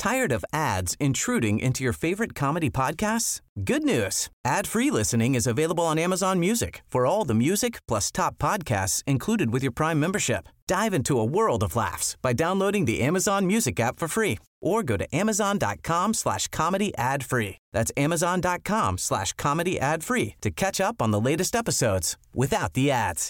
Tired of ads intruding into your favorite comedy podcasts? Good news. Ad-free listening is available on Amazon Music for all the music plus top podcasts included with your Prime membership. Dive into a world of laughs by downloading the Amazon Music app for free or go to amazon.com/comedy ad-free. That's amazon.com/comedy ad-free to catch up on the latest episodes without the ads.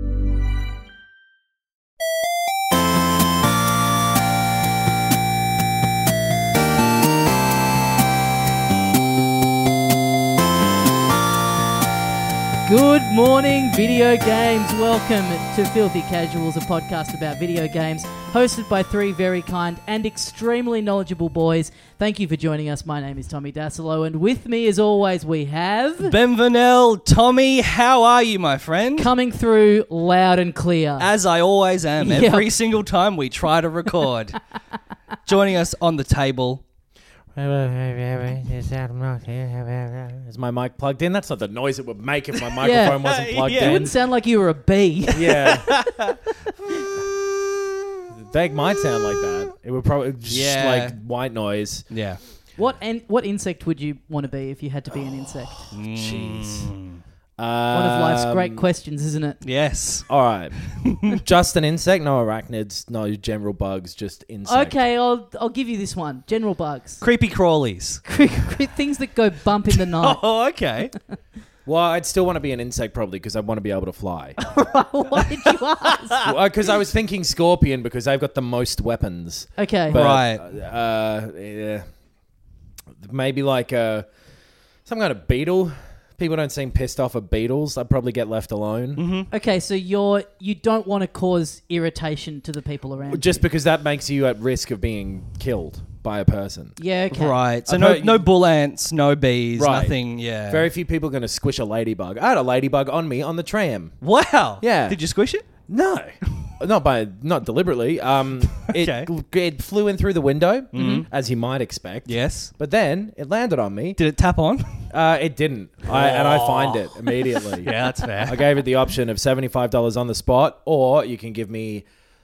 Good morning, video games. Welcome to Filthy Casuals, a podcast about video games, hosted by three very kind and extremely knowledgeable boys. Thank you for joining us. My name is Tommy Dasilo, and with me, as always, we have... Ben Vanel. Tommy, how are you, my friend? Coming through loud and clear. As I always am, Yep. every single time we try to record. Joining us on the table... Is my mic plugged in? That's not the noise it would make if my microphone wasn't plugged It in. wouldn't sound like you were a bee. Yeah. They might sound like that. It would probably just like white noise. Yeah. What insect would you want to be if you had to be an insect? Jeez. One of life's great questions, isn't it? Yes. All right. Just an insect? No arachnids, no general bugs, just insect. Okay, I'll give you this one. General bugs. Creepy crawlies. Things that go bump in the night. Oh, okay. Well, I'd still want to be an insect probably because I want to be able to fly. Why did you ask? Because I was thinking scorpion because they've got the most weapons. Okay. But, Right. Yeah. Maybe like some kind of beetle. People don't seem pissed off at beetles. I'd probably get left alone. Mm-hmm. Okay, so you don't want to cause irritation to the people around Just you. because that makes you at risk of being killed by a person. Yeah, okay. Right. So I've no heard- no bull ants, no bees, Right. nothing. Yeah. Very few people are going to squish a ladybug. I had a ladybug on me on the tram. Wow. Yeah. Did you squish it? No. Not deliberately. Okay. It flew in through the window, as you might expect. Yes. But then it landed on me. Did it tap on? It didn't. And I fined it immediately. Yeah, that's fair. I gave it the option of $75 on the spot, or you can give me...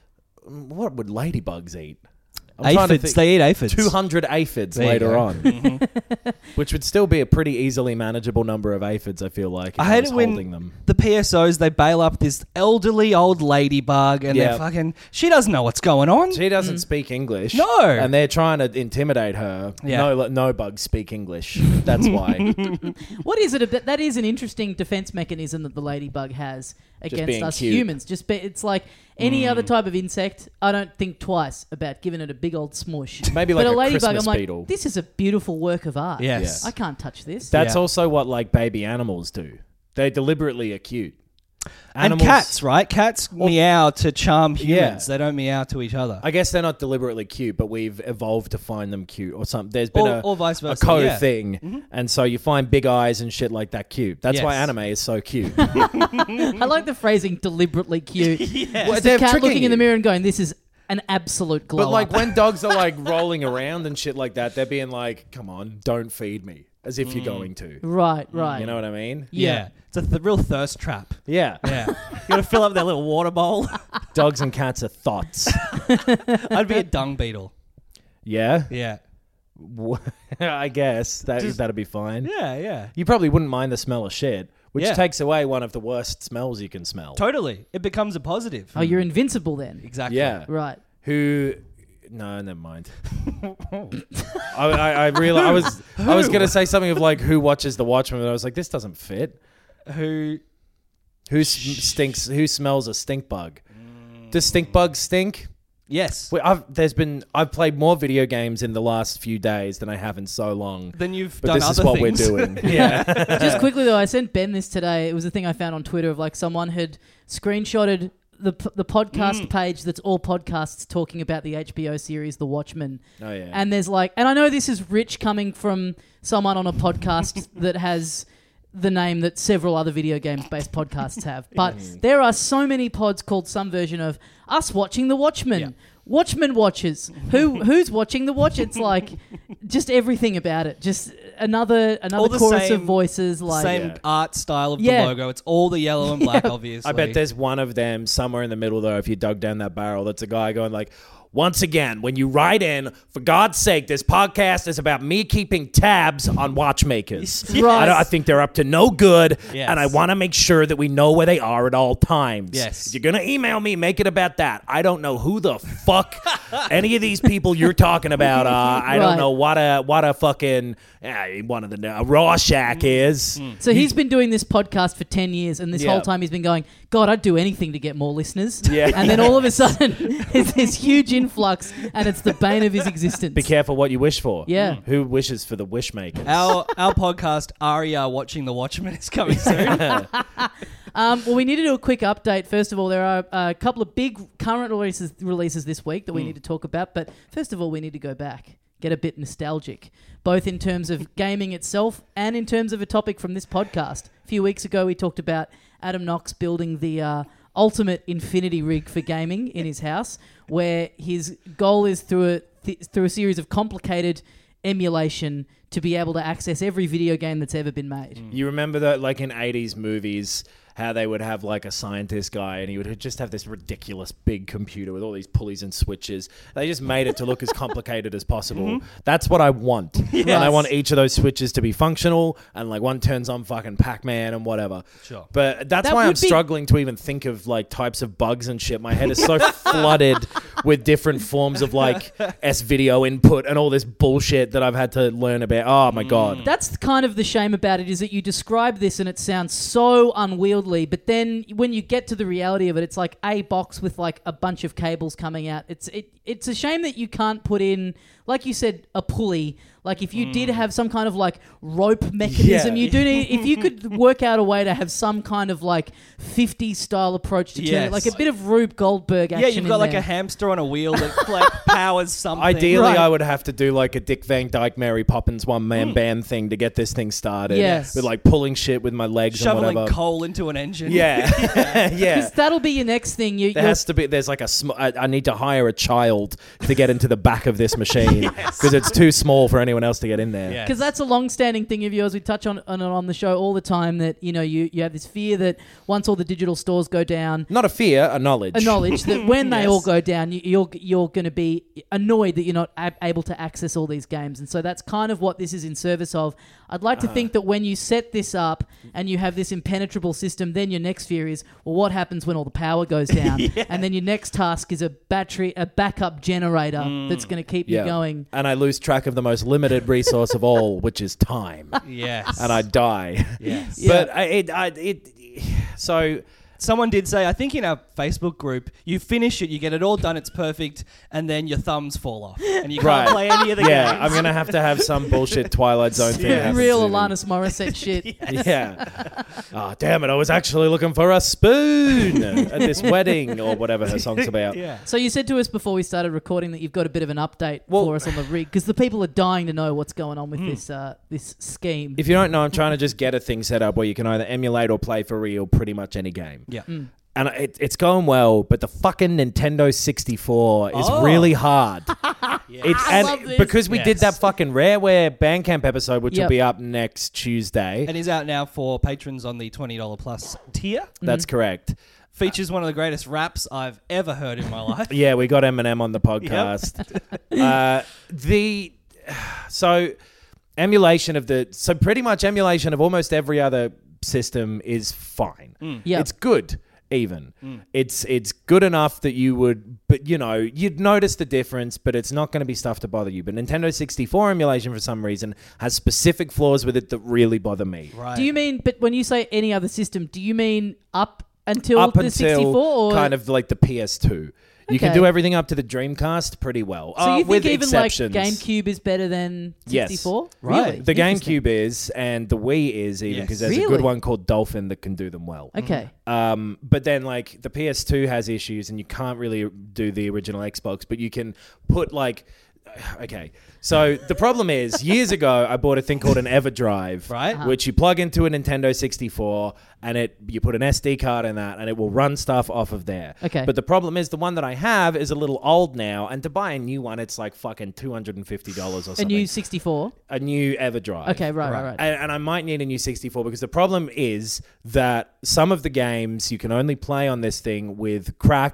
What would ladybugs eat? I'm trying to Aphids. They eat aphids. 200 aphids There you later go. on. Which would still be a pretty easily manageable number of aphids, I feel like, if I I hate was it when holding them. the PSOs, they bail up this elderly old ladybug and Yeah. they're fucking... She doesn't know what's going on. She doesn't speak English. No. And they're trying to intimidate her. Yeah. No bugs speak English. That's why. What is it about? That is an interesting defense mechanism that the ladybug has against being us cute. humans. It's like any other type of insect. I don't think twice about giving it a big old smush. Maybe but like a a ladybug, Christmas I'm like, beetle. this is a beautiful work of art. Yes. I can't touch this. That's Yeah. also what like baby animals do. They deliberately are cute. And cats, right? Cats meow to charm humans. Yeah. They don't meow to each other. I guess they're not deliberately cute, but we've evolved to find them cute or something. There's been Or vice a versa, code yeah. thing. And so you find big eyes and shit like that cute. That's why Yes. anime is so cute. I like the phrasing deliberately cute. Well, It's they're the cat tricking looking in the you. mirror and going, this is an absolute glow But like up. when dogs are like rolling around and shit like that, they're being like, come on, don't feed me. As if you're going to. Right. You know what I mean? Yeah. It's a real thirst trap. Yeah. Yeah. You got to fill up that little water bowl. Dogs and cats are thoughts. I'd be a dung beetle. Yeah? Yeah. I guess that'd be fine. Yeah, yeah. You probably wouldn't mind the smell of shit, which Yeah. takes away one of the worst smells you can smell. Totally. It becomes a positive. Oh, you're invincible then. Exactly. Yeah. Right. Who? No, never mind. I realized I was gonna say something of like who watches The Watchmen, but I was like, this doesn't fit. Who... Who stinks? Who smells a stink bug? Does stink bugs stink? Yes. Wait, I've played more video games in the last few days than I have in so long. Then you've But done this is other what things. we're doing. Yeah. Just quickly though, I sent Ben this today. It was a thing I found on Twitter of like someone had screenshotted the podcast page that's all podcasts talking about the HBO series The Watchmen. Oh yeah. And there's like, and I know this is rich coming from someone on a podcast that has the name that several other video games based podcasts have, but there are so many pods called some version of us watching The Watchmen. Yeah. Watchmen watchers. Who's watching The Watch? It's like just everything about it. Just another All the chorus same- of voices. Like Same Yeah. art style of Yeah. the logo. It's all the yellow and black, obviously. I bet there's one of them somewhere in the middle though. If you dug down that barrel, that's a guy going like, once again, when you write in, for God's sake, this podcast is about me keeping tabs on watchmakers. Right. I think they're up to no good, Yes. and I want to make sure that we know where they are at all times. Yes. If you're going to email me, make it about that. I don't know who the fuck any of these people you're talking about are. I Right. don't know what a fucking one of the Rorschach is. So he's been doing this podcast for 10 years, and this Yeah. whole time he's been going, God, I'd do anything to get more listeners. Yeah. And then all of a sudden, there's this huge influx, and it's the bane of his existence. Be careful what you wish for. Yeah. Who wishes for the wish makers? Our podcast, Aria Watching the Watchmen, is coming soon. Well, we need to do a quick update. First of all, there are a couple of big current releases this week that we need to talk about. But first of all, we need to go back, get a bit nostalgic, both in terms of gaming itself and in terms of a topic from this podcast. A few weeks ago, we talked about Adam Knox building the ultimate infinity rig for gaming in his house, where his goal is through a series of complicated emulation to be able to access every video game that's ever been made. You remember that, like in 80s movies, how they would have like a scientist guy and he would just have this ridiculous big computer with all these pulleys and switches. They just made it to look as complicated as possible. That's what I want. And I want each of those switches to be functional, and like one turns on fucking Pac-Man and whatever. Sure. But that's That why I'm would be- struggling to even think of like types of bugs and shit. My head is so flooded with different forms of like S-video input and all this bullshit that I've had to learn about. Oh my God. That's kind of the shame about it, is that you describe this and it sounds so unwieldy, but then when you get to the reality of it, it's like a box with like a bunch of cables coming out. It's a shame that you can't put in, like you said, a pulley. Like if you did have some kind of like rope mechanism, Yeah. you do need, if you could work out a way to have some kind of like 50s style approach to turn it, Yes. like a bit of Rube Goldberg action. Yeah, you've got in like there. a hamster on a wheel that like powers something. Ideally, Right. I would have to do like a Dick Van Dyke, Mary Poppins one-man band thing to get this thing started. Yes. With like pulling shit with my legs shoveling and whatever. coal into an engine. Yeah. Yeah. 'Cause that'll be your next thing. There has to be, there's like I need to hire a child to get into the back of this machine because it's too small for anyone else to get in there. Yeah. Because that's a long-standing thing of yours. We touch on it on the show all the time, that you have this fear that once all the digital stores go down, Not a fear, a knowledge. a knowledge that when they Yes. all go down, you're going to be annoyed that you're not able to access all these games, and so that's kind of what this is in service of. I'd like to think that when you set this up and you have this impenetrable system, then your next fear is, well, what happens when all the power goes down? And then your next task is a backup generator that's going to keep you going. And I lose track of the most limited resource of all, which is time. Yes. And I die. Yes. But so Someone did say, I think in our Facebook group, you finish it, you get it all done, it's perfect, and then your thumbs fall off. And you can't play any of the yeah, games. I'm going to have some bullshit Twilight Zone thing. happen Real to me. Alanis Morissette shit. Yeah. Oh, damn it. I was actually looking for a spoon at this wedding or whatever her song's about. Yeah. So you said to us before we started recording that you've got a bit of an update for us on the rig, because the people are dying to know what's going on with this scheme. If you don't know, I'm trying to just get a thing set up where you can either emulate or play for real pretty much any game. Yeah. And it's going well, but the fucking Nintendo 64 is Oh. really hard. I love this. Because we did Yes. that fucking Rareware Bandcamp episode, which Yep. will be up next Tuesday. And is out now for patrons on the $20 plus tier. That's correct. Features one of the greatest raps I've ever heard in my life. Yeah, we got Eminem on the podcast. Pretty much emulation of almost every other system is fine. Yep. It's good. Even it's good enough that you would, but you'd notice the difference, but it's not going to be stuff to bother you. But Nintendo 64 emulation for some reason has specific flaws with it that really bother me. Right. Do you mean, but when you say any other system, do you mean up until the 64? Or kind of like the PS2. You can Okay. do everything up to the Dreamcast pretty well. So you with think even exceptions. like GameCube is better than Yes. 64? Right. Really? The Interesting. GameCube is, and the Wii is even, Yes. because there's a Really? good one called Dolphin that can do them well. Okay. But then like the PS2 has issues and you can't really do the original Xbox, but you can put like, okay. So the problem is, years ago, I bought a thing called an EverDrive, Right. which you plug into a Nintendo 64 and you put an SD card in that and it will run stuff off of there. Okay. But the problem is the one that I have is a little old now, and to buy a new one, it's like fucking $250 or something. A new 64? A new EverDrive. Okay, right. And I might need a new 64 because the problem is that some of the games you can only play on this thing with cracks,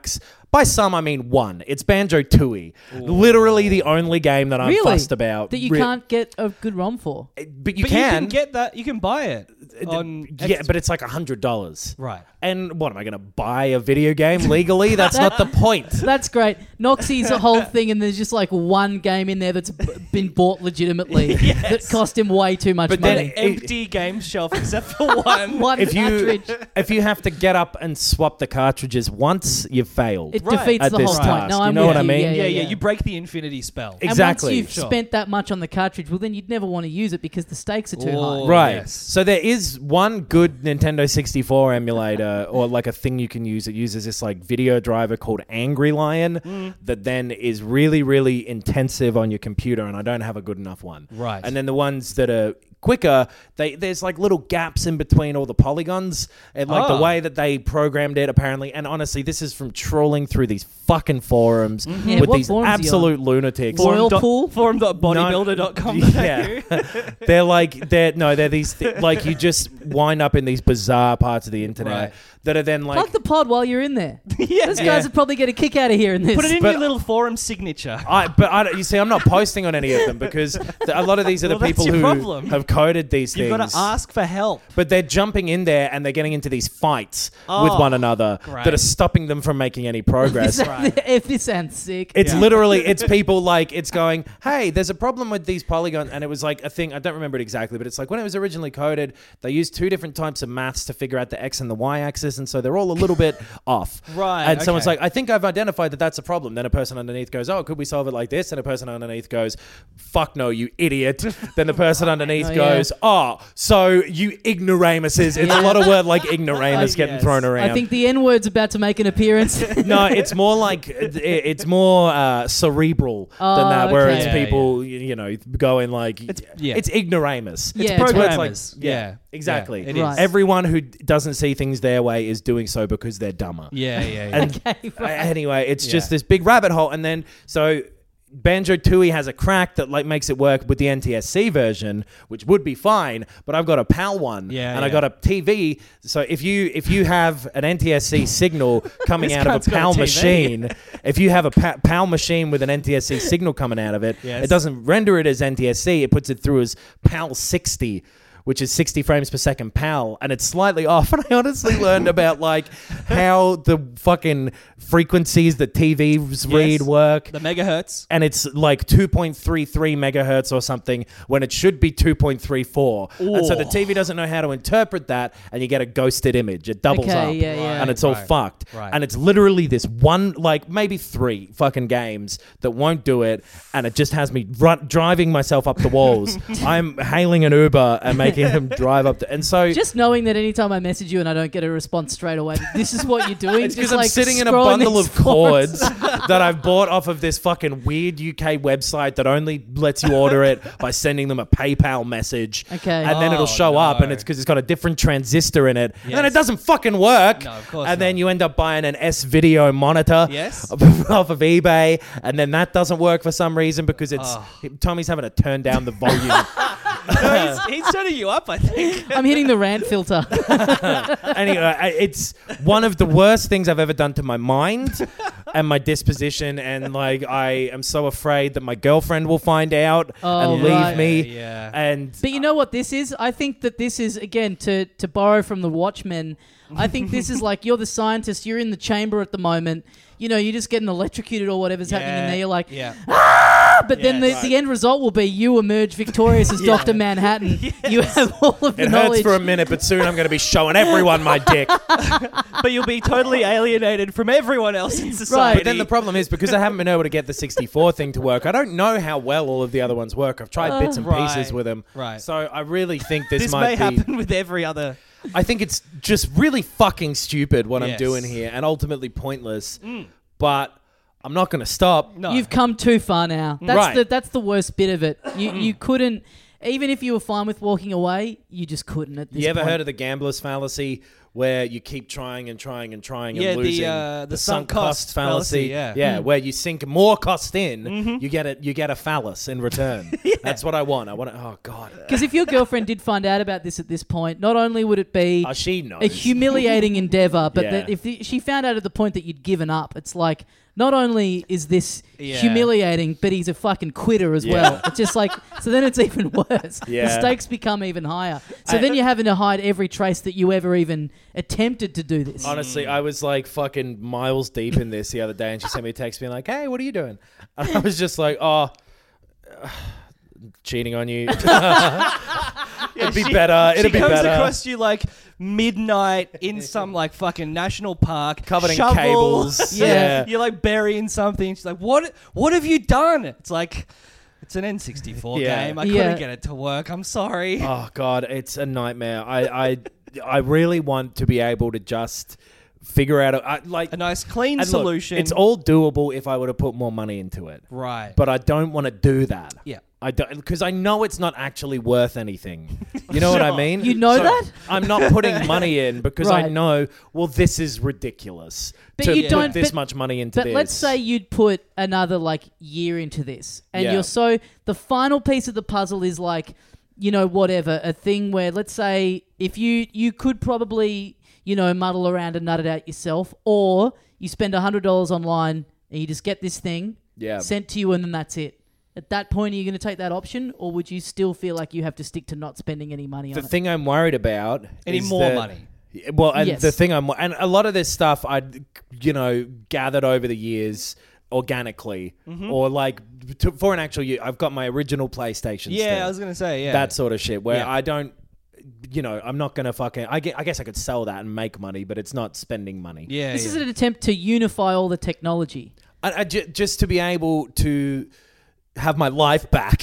By some, I mean one. It's Banjo-Tooie. Literally the only game that I'm Really? fussed about. That you can't get a good ROM for. But you But can. you can get that. You can buy it. Yeah, but it's like $100. Right. And what, am I going to buy a video game legally? That's not the point. That's great. Noxie's a whole thing, and there's just like one game in there that's been bought legitimately that cost him way too much But then money. Empty game shelf except for one. One If cartridge. if you have to get up and swap the cartridges once, you've failed. It Right. defeats At the this whole point. task. No, You I'm know with what I you. mean? Yeah. You break the infinity spell. Exactly. And once you've Sure. spent that much on the cartridge, well, then you'd never want to use it because the stakes are too Oh. high. Right. Yes. So there is one good Nintendo 64 emulator or like a thing you can use. It uses this like video driver called Angry Lion that then is really, really intensive on your computer, and I don't have a good enough one. Right. And then the ones that are quicker, there's like little gaps in between all the polygons and like the Oh. way that they programmed it apparently. And honestly, this is from trawling through these fucking forums Yeah, with what these forums are you on? absolute lunatics. Whirlpool? Forum.bodybuilder.com. Yeah. they're these like you just wind up in these bizarre parts of the internet Right. that are then like Plug the pod while you're in there. Yeah. Those guys would probably get a kick out of hearing this. Put it in But- your little forum signature. you see, I'm not posting on any of them because a lot of these are the Well, that's people your who problem. have coded these You've things. got to ask for help. But they're jumping in there and they're getting into these fights with Oh, one another great. that are stopping them from making any progress. If this sounds sick. It's Yeah. literally, it's people like, it's going, hey, there's a problem with these polygons. And it was like a thing, I don't remember it exactly, but it's like when it was originally coded, they used two different types of maths to figure out the X and the Y axis. And so they're all a little bit off. Right, And someone's okay. like, I think I've identified that that's a problem. Then a person underneath goes, oh, could we solve it like this? And a person underneath goes, fuck no, you idiot. Then the person underneath Oh, yeah. goes, oh, so you ignoramuses. It's a lot of word like ignoramus getting Yes. thrown around. I think the N word's about to make an appearance. No, it's more like it's more cerebral than that. okay. Whereas Yeah, people, you know, going like yeah. it's ignoramus. Yeah, It's words programmers. like Yeah. exactly. Yeah, it is. Right. Everyone who doesn't see things their way is doing so because they're dumber. Yeah. And Okay, right. anyway, it's Yeah. just this big rabbit hole, and then so. Banjo-Tooie has a crack that like makes it work with the NTSC version, which would be fine, but I've got a PAL one, Yeah, and I yeah. got a TV. So if you have an NTSC signal coming This out of cunt's a got a PAL TV. machine, if you have a PAL machine with an NTSC signal coming out of it, Yes. it doesn't render it as NTSC. It puts it through as PAL 60. Which is 60 frames per second PAL, and it's slightly off. And I honestly learned about like how the fucking frequencies that TVs read work. The megahertz. And it's like 2.33 megahertz or something when it should be 2.34. And so the TV doesn't know how to interpret that, and you get a ghosted image. It doubles Okay, up. yeah, yeah. And it's all Right, fucked. right. And it's literally this one, like maybe 3 fucking games that won't do it, and it just has me driving myself up the walls. I'm hailing an Uber and making him drive up and so Just knowing that anytime I message you and I don't get a response straight away, this is what you're doing. it's just because I'm like sitting in a scrolling bundle these of cords forums. that I've bought off of this fucking weird UK website that only lets you order it by sending them a PayPal message. Okay. And then it'll Oh, show up, no. and it's because it's got a different transistor in it. And then Yes. it doesn't fucking work. No, of course And then not. you end up buying an S-Video monitor Yes. off of eBay, and then that doesn't work for some reason because it's Tommy's having to turn down the volume. No, he's turning you up, I think. I'm hitting the rant filter. Anyway, it's one of the worst things I've ever done to my mind and my disposition, and like I am so afraid that my girlfriend will find out Oh, and leave right. me. Yeah. And But you know what this is? I think that this is, again, to borrow from the Watchmen, I think this is like you're the scientist, you're in the chamber at the moment, you know, you're just getting electrocuted or whatever's happening in there, you're like, yeah. but then the end result will be you emerge victorious as Dr. Manhattan. You have all of the it hurts knowledge. for a minute, but soon I'm going to be showing everyone my dick. But you'll be totally alienated from everyone else in society. But then the problem is because I haven't been able to get the 64 thing to work, I don't know how well all of the other ones work. I've tried bits and Right. pieces with them. Right. So I really think this this may might be... happen with every other. I think it's just really fucking stupid what I'm Yes. doing here and ultimately pointless. But I'm not going to stop. No. You've come too far now. Right. That's the worst bit of it. You couldn't, even if you were fine with walking away, you just couldn't at this You ever point. heard of the gambler's fallacy, where you keep trying and trying and trying Yeah, and losing. the sunk cost fallacy, yeah. where you sink more cost in, you get a phallus in return. That's what I want. Oh God. Because if your girlfriend did find out about this at this point, not only would it be She knows. a humiliating endeavor, but Yeah. that if she found out at the point that you'd given up, it's like, not only is this Yeah. humiliating, but he's a fucking quitter as well. It's just like, so then it's even worse. Yeah. The stakes become even higher. So then you're having to hide every trace that you ever even attempted to do this. Honestly, I was like fucking miles deep in this the other day, and she sent me a text being like, "Hey, what are you doing?" And I was just like, "Oh, cheating on you." It'd be better. It'd be She comes better. across you like midnight in some like fucking national park, Covered in shovel. cables. Yeah. You're like burying something. She's like, "What have you done?" It's like, it's an N64 Yeah. game. I Yeah. couldn't get it to work. I'm sorry. Oh God, it's a nightmare. I really want to be able to just figure out A nice clean and look, solution. it's all doable if I were to put more money into it, right. but I don't want to do that. Yeah. I don't, because I know it's not actually worth anything. You know what I mean? You know that? I'm not putting money in because I Right. know, well, this is ridiculous But to you put don't- this but- much money into But this. let's say you'd put another like year into this, and Yeah. you're so the final piece of the puzzle is like, you know, whatever, a thing where let's say if you could probably, you know, muddle around and nut it out yourself, or you spend $100 online and you just get this thing Yeah. sent to you, and then that's it. At that point, are you going to take that option, or would you still feel like you have to stick to not spending any money the on it? thing I'm worried about Any is more that- money. Well, and Yes. the thing and a lot of this stuff I'd, gathered over the years organically, or like for an actual year. I've got my original PlayStation. Yeah, still. I was gonna say that sort of shit where Yeah. I don't, I'm not gonna fucking. I guess I could sell that and make money, but it's not spending money. Yeah. This is an attempt to unify all the technology. Just to be able to have my life back.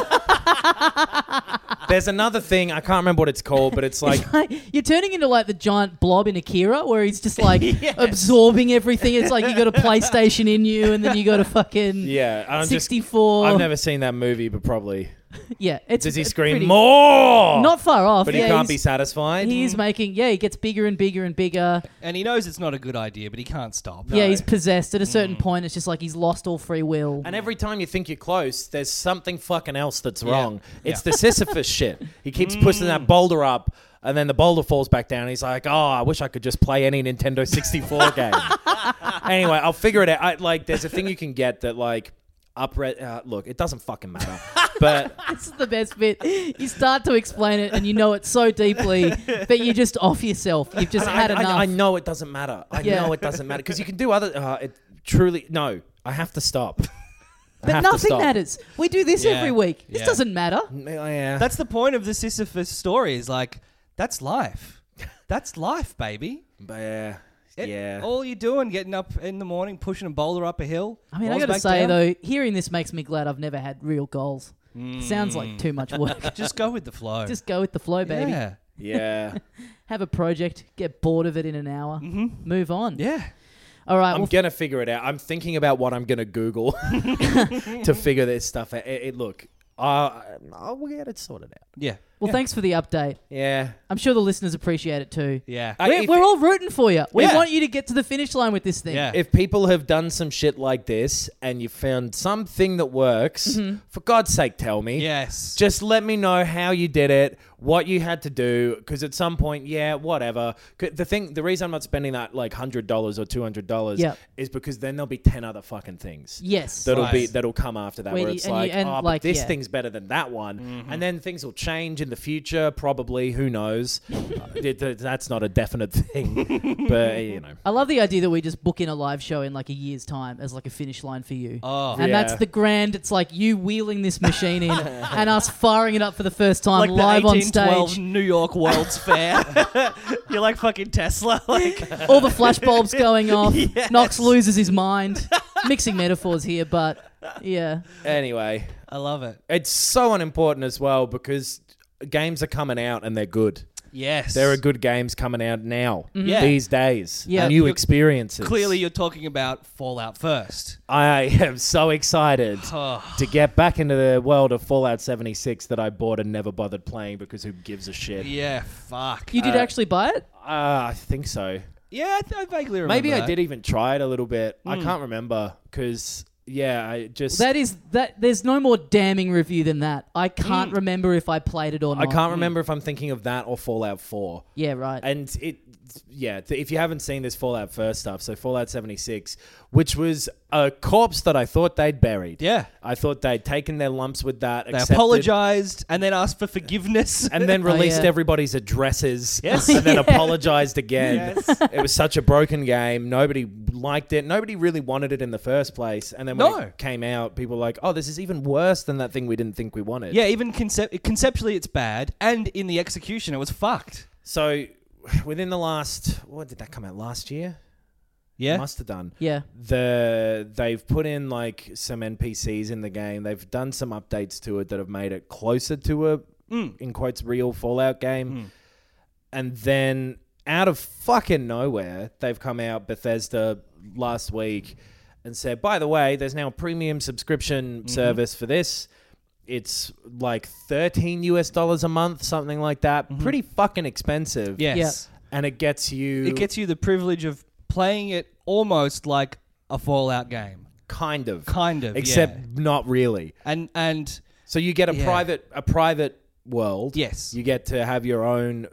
There's another thing, I can't remember what it's called, but it's like You're turning into like the giant blob in Akira, where he's just like absorbing everything. It's like you got a PlayStation in you, and then you got a fucking yeah. I'm 64. I've never seen that movie, but probably. Yeah, it's Does he it's scream pretty- more? Not far off. But yeah, he can't he's- be satisfied. He's making he gets bigger and bigger and bigger. And he knows it's not a good idea, but he can't stop. Yeah, he's possessed. At a certain point, it's just like he's lost all free will. And every time you think you're close, there's something fucking else that's Yeah. wrong. It's Yeah. the Sisyphus shit. He keeps pushing that boulder up, and then the boulder falls back down. He's like, "Oh, I wish I could just play any Nintendo 64 game." Anyway, I'll figure it out. There's a thing you can get that look, it doesn't fucking matter. But This is the best bit. You start to explain it, and you know it so deeply that you're just off yourself. You've just had enough. I know it doesn't matter. I Yeah. know it doesn't matter because you can do other. No, I have to stop. I but have to nothing stop. matters. We do this Yeah. every week. This Yeah. doesn't matter. Yeah. That's the point of the Sisyphus story. Is like, that's life. That's life, baby. yeah. Yeah. All you're doing, getting up in the morning, pushing a boulder up a hill. I mean, I rolls got to back say down. though, hearing this makes me glad I've never had real goals. Sounds like too much work. just go with the flow. Just go with the flow, baby. Yeah. Yeah. Have a project, get bored of it in an hour, move on. Yeah. All right. I'm Well, gonna figure it out. I'm thinking about what I'm gonna Google to figure this stuff out. Look, we'll get it sorted out. Yeah. well, thanks for the update. Yeah. I'm sure the listeners appreciate it too. Yeah. We're all rooting for you. We Yeah. want you to get to the finish line with this thing. Yeah. If people have done some shit like this and you found something that works, for God's sake, tell me. Yes. Just let me know how you did it, what you had to do, because at some point, whatever. The reason I'm not spending that like $100 or $200 Yep. is because then there'll be 10 other fucking things. Yes. That'll come after that, Where where you- it's and you- like, and but like, this yeah. thing's better than that one, and then things will change in the future. Probably, who knows? That's not a definite thing, but I love the idea that we just book in a live show in like a year's time as like a finish line for you. Oh. And Yeah. that's the grand, it's like you wheeling this machine in and us firing it up for the first time Like live the on 1812 stage. New York World's Fair. You're like fucking Tesla. Like, All the flash bulbs going off. Yes. Knox loses his mind. Mixing metaphors here, but yeah. anyway, I love it. it's so unimportant as well because games are coming out and they're good. Yes. There are good games coming out now, Yeah. these days. Yeah. New experiences. Clearly, you're talking about Fallout first. I am so excited to get back into the world of Fallout 76 that I bought and never bothered playing because who gives a shit? Yeah, fuck. You did actually buy it? I think so. Yeah, I vaguely remember Maybe I that. did even try it a little bit. I can't remember because, I just... There's no more damning review than that. I can't remember if I played it or not. I can't remember if I'm thinking of that or Fallout 4. Yeah, right. And if you haven't seen this Fallout first stuff, so Fallout 76, which was a corpse that I thought they'd buried. Yeah. I thought they'd taken their lumps with that. They apologized and then asked for forgiveness. And then released yeah. everybody's addresses. Yes. And then apologized again. Yes. It was such a broken game. Nobody liked it. Nobody really wanted it in the first place. And then when it came out, people were like, oh, this is even worse than that thing we didn't think we wanted. Yeah, even conceptually it's bad, and in the execution it was fucked. So within the last... What did that come out? Last year? Yeah. Must have done. Yeah. They've put in like some NPCs in the game. They've done some updates to it that have made it closer to a in quotes real Fallout game. And then out of fucking nowhere, they've come out, Bethesda, last week and said, by the way, there's now a premium subscription service for this. It's like $13 a month, something like that. Pretty fucking expensive. Yes. And it gets you the privilege of playing it almost like a Fallout game. Kind of. Except not really. And So you get a Yeah. private world. Yes. You get to have your own,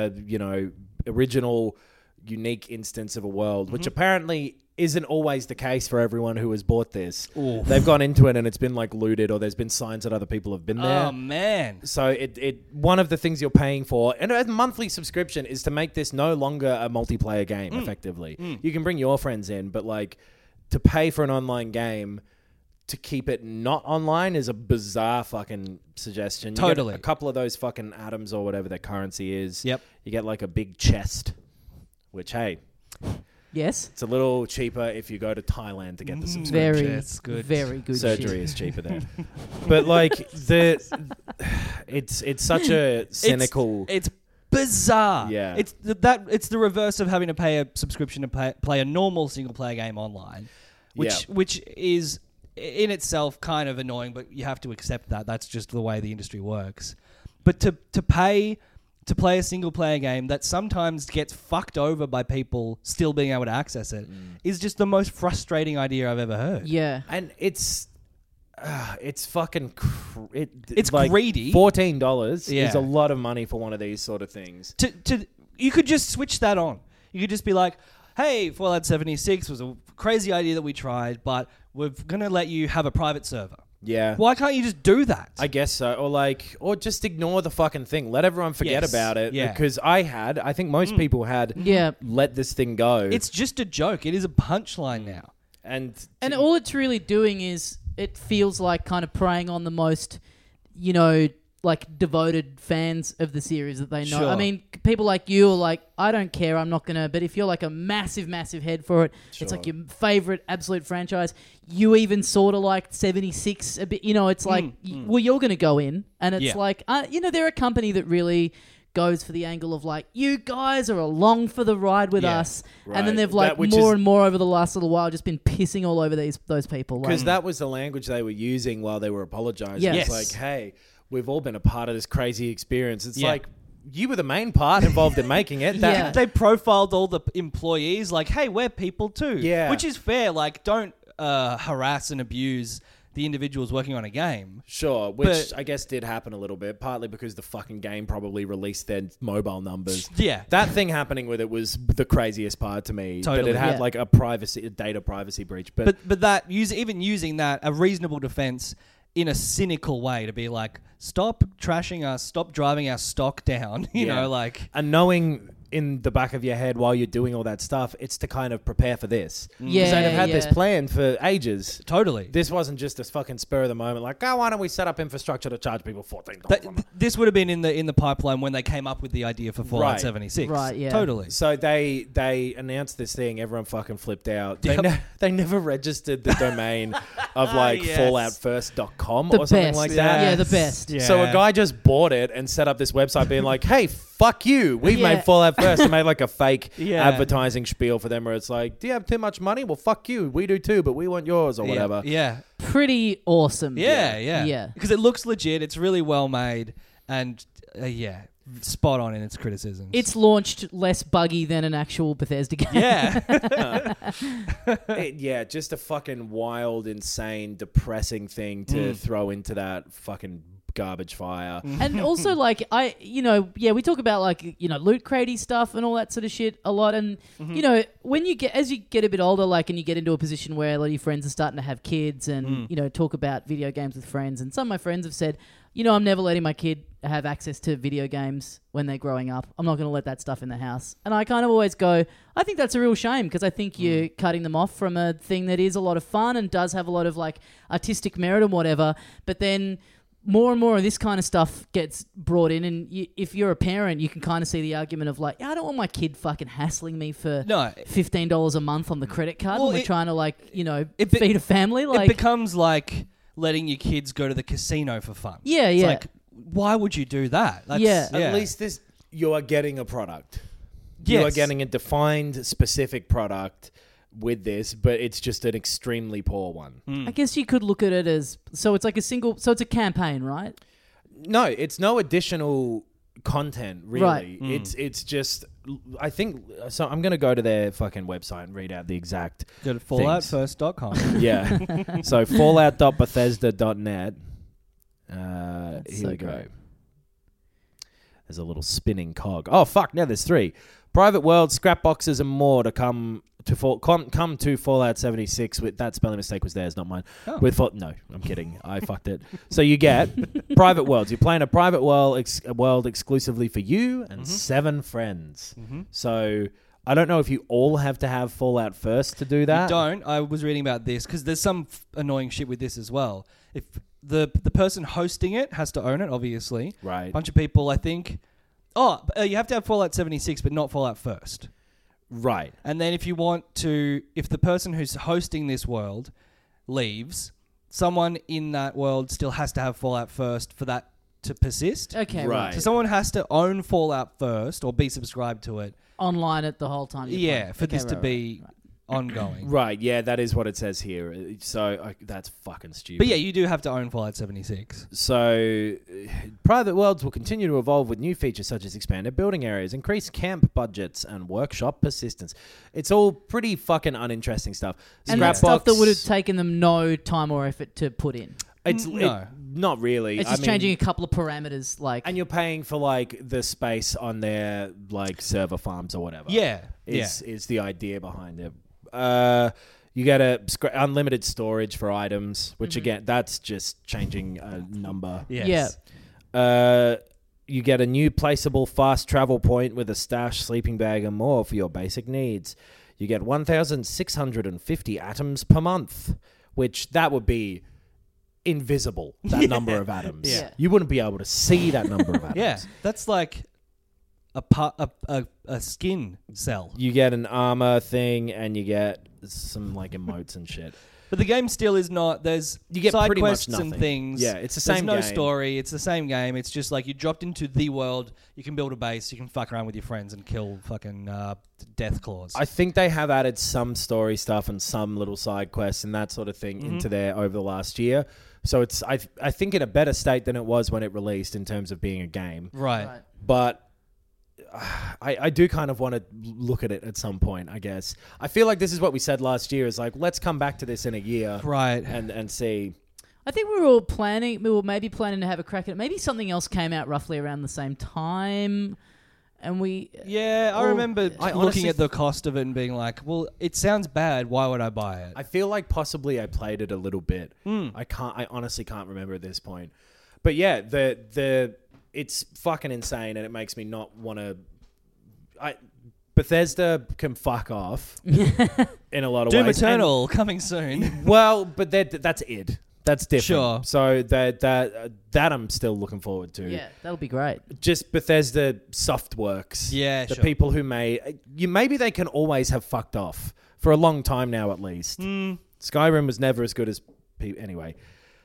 original, unique instance of a world, which apparently isn't always the case for everyone who has bought this. Oof. They've gone into it and it's been like looted, or there's been signs that other people have been there. Oh man. So it one of the things you're paying for, and a monthly subscription, is to make this no longer a multiplayer game. Effectively, you can bring your friends in, but like to pay for an online game to keep it not online is a bizarre fucking suggestion. You Totally. get a couple of those fucking atoms or whatever their currency is. Yep. You get like a big chest, which hey, Yes. it's a little cheaper if you go to Thailand to get the subscription. Very, That's good. very good Surgery shit. is cheaper there. But like it's such a cynical. It's bizarre. Yeah. It's the reverse of having to pay a subscription to play a normal single player game online, which is in itself kind of annoying, but you have to accept that. That's just the way the industry works. But to pay to play a single player game that sometimes gets fucked over by people still being able to access it is just the most frustrating idea I've ever heard. Yeah. And it's fucking It's like greedy. $14 Yeah. is a lot of money for one of these sort of things. You could just switch that on. You could just be like, hey, Fallout 76 was a crazy idea that we tried, but we're going to let you have a private server. Yeah. Why can't you just do that? I guess so. Or just ignore the fucking thing. Let everyone forget Yes. about it. Yeah. Because I think most people had Yeah. let this thing go. It's just a joke. It is a punchline now. And all it's really doing is it feels like kind of preying on the most, like devoted fans of the series that they know. Sure. I mean, people like you are like, I don't care, I'm not going to. But if you're like a massive, massive head for it, it's like your favorite absolute franchise. You even sort of like 76 a bit. It's like, well, you're going to go in. And it's like, they're a company that really goes for the angle of like, you guys are along for the ride with us. Right. And then they've like more and more over the last little while just been pissing all over those people. because that was the language they were using while they were apologizing. Yeah. It's Yes. like, hey, we've all been a part of this crazy experience. It's like, you were the main part involved in making it. Yeah. They profiled all the employees like, hey, we're people too. Yeah. Which is fair. Like, don't harass and abuse the individuals working on a game. Sure, which But- I guess did happen a little bit, partly because the fucking game probably released their mobile numbers. Yeah. That thing happening with it was the craziest part to me. Totally. That it had Yeah. like a data privacy breach. But that even using that, a reasonable defense in a cynical way to be like, stop trashing us, stop driving our stock down. You Yeah. know, like and knowing in the back of your head while you're doing all that stuff, it's to kind of prepare for this. Yeah, Because they'd have had this planned for ages. Totally. This wasn't just a fucking spur of the moment, like, why don't we set up infrastructure to charge people $14? This would have been in the pipeline when they came up with the idea for Fallout Right. 76. Right, yeah. Totally. So they announced this thing, everyone fucking flipped out. Yep. They never registered the domain of like Yes. falloutfirst.com The or something best. like that. Yeah, the best. Yeah. So a guy just bought it and set up this website being like, hey, fuck you. We've Yeah. made Fallout First. And made like a fake Yeah. advertising spiel for them where it's like, do you have too much money? Well, fuck you. We do too, but we want yours or whatever. Yeah. Pretty awesome. Yeah. Yeah. Because it looks legit. It's really well made. And spot on in its criticisms. It's launched less buggy than an actual Bethesda game. Yeah. Yeah, just a fucking wild, insane, depressing thing to throw into that fucking garbage fire. And also, like, we talk about, like, loot cratey stuff and all that sort of shit a lot. And, when as you get a bit older, like, and you get into a position where a lot of your friends are starting to have kids and, talk about video games with friends. And some of my friends have said, I'm never letting my kid have access to video games when they're growing up. I'm not going to let that stuff in the house. And I kind of always go, I think that's a real shame because I think you're cutting them off from a thing that is a lot of fun and does have a lot of, like, artistic merit and whatever. But then more and more of this kind of stuff gets brought in, and if you're a parent, you can kind of see the argument of like, I don't want my kid fucking hassling me for $15 a month on the credit card when we're trying to, like, feed a family. Like, it becomes like letting your kids go to the casino for fun. Yeah, It's yeah. like, why would you do that? At least you are getting a product. You are Yes. getting a defined, specific product with this, but it's just an extremely poor one. I guess you could look at it as, so it's like it's a campaign, right? No, it's no additional content, really. Right. It's just, I think, so I'm going to go to their fucking website and read out the exact Go to falloutfirst.com. Yeah. So fallout.bethesda.net. That's Here so we go. great. There's a little spinning cog. Oh, fuck. Now there's 3. Private world, scrap boxes, and more to come to Fallout 76. With that spelling mistake was theirs, not mine. Oh. No, I'm kidding. I fucked it. So you get private worlds. You're playing a private world exclusively for you and 7 friends. So I don't know if you all have to have Fallout First to do that. You don't. I was reading about this because there's some annoying shit with this as well. If the person hosting it has to own it, obviously. Right. A bunch of people, I think. You have to have Fallout 76, but not Fallout First. Right. And then if the person who's hosting this world leaves, someone in that world still has to have Fallout First for that to persist. Okay, Right. right. So someone has to own Fallout First or be subscribed to it. Online it the whole time. you're playing. For Okay, this to right, be right. ongoing. Right, yeah, that is what it says here. So that's fucking stupid. But yeah, you do have to own Fallout 76. So private worlds will continue to evolve with new features such as expanded building areas, increased camp budgets, and workshop persistence. It's all pretty fucking uninteresting stuff. And that's stuff Scrapbox- that would have taken them no time or effort to put in. No. Not really. It's just changing a couple of parameters, like. And you're paying for like the space on their like server farms or whatever. Yeah. Is the idea behind it. You get unlimited storage for items, which again, that's just changing a number. Yes. Yeah. You get a new placeable fast travel point with a stash, sleeping bag, and more for your basic needs. You get 1,650 atoms per month, which that would be invisible, that number of atoms. Yeah. You wouldn't be able to see that number of atoms. Yeah. That's like a skin cell. You get an armor thing, and you get some like emotes and shit. But the game still is not. There's You get side pretty much quests and nothing. things. Yeah, it's the same There's no game. story. It's the same game. It's just like you dropped into the world. You can build a base. You can fuck around with your friends and kill fucking death claws. I think they have added some story stuff and some little side quests and that sort of thing into there over the last year. So it's I think in a better state than it was when it released in terms of being a game. right. But I do kind of want to look at it at some point, I guess. I feel like this is what we said last year is like, let's come back to this in a year. Right. And see. I think we were maybe planning to have a crack at it. Maybe something else came out roughly around the same time. And we. Yeah, I Well, remember I looking honestly at the cost of it and being like, well, it sounds bad. Why would I buy it? I feel like possibly I played it a little bit. I honestly can't remember at this point. But yeah, it's fucking insane and it makes me not want to. Bethesda can fuck off in a lot of Doom ways. Eternal coming soon. Well, but that's id. That's different. Sure. So that I'm still looking forward to. Yeah, that'll be great. Just Bethesda Softworks. Yeah, the sure. people who maybe they can always have fucked off for a long time now at least. Skyrim was never as good as anyway.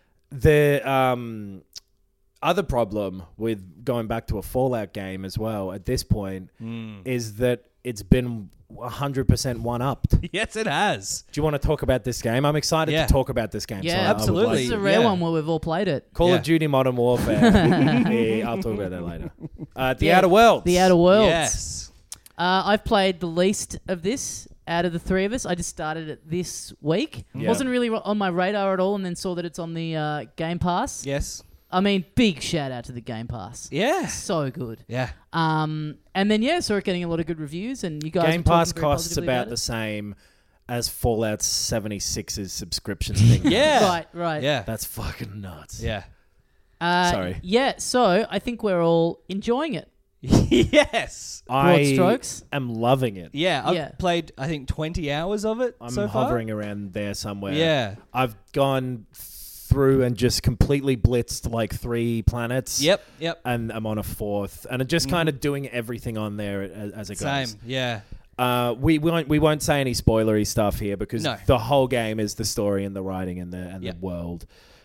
The other problem with going back to a Fallout game as well at this point is that it's been 100% one-upped. Yes, it has. Do you want to talk about this game? I'm excited to talk about this game. Yeah, so I would absolutely. This is a rare one where we've all played it. Call of Duty Modern Warfare. Yeah, I'll talk about that later. The Outer Worlds. The Outer Worlds. Yes. I've played the least of this out of the three of us. I just started it this week. Yeah. Wasn't really on my radar at all, and then saw that it's on the Game Pass. Yes. I mean, big shout out to the Game Pass. Yeah. So good. Yeah. And then, saw it getting a lot of good reviews, and you guys Game were talking Pass very costs positively about the it. same as Fallout 76's subscription thing. Yeah. Right. Yeah. That's fucking nuts. Yeah. Sorry. Yeah, so I think we're all enjoying it. Yes. Broad strokes. am loving it. Yeah. I've Yeah. played, I think, 20 hours of it I'm so far. hovering around there somewhere. Yeah. I've gone through and just completely blitzed like 3 planets. Yep. And I'm on a 4th. And I'm just kind of doing everything on there as it goes. Same. Yeah. We won't say any spoilery stuff here because No. the whole game is the story and the writing and the world.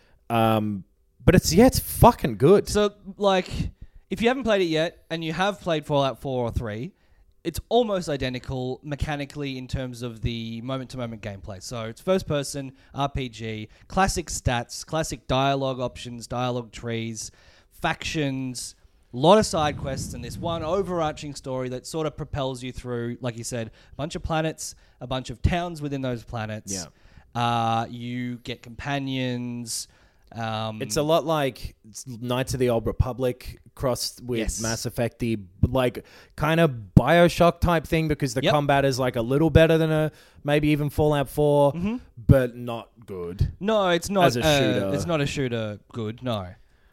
But it's fucking good. So, like, if you haven't played it yet and you have played Fallout 4 or 3, it's almost identical mechanically in terms of the moment-to-moment gameplay. So it's first-person RPG, classic stats, classic dialogue options, dialogue trees, factions, a lot of side quests, and this one overarching story that sort of propels you through, like you said, a bunch of planets, a bunch of towns within those planets. Yeah. You get companions. It's a lot like Knights of the Old Republic crossed with Mass Effect-y, like kind of Bioshock type thing because the combat is like a little better than maybe even Fallout 4, but not good. No, it's not as a shooter. It's not a shooter good. No,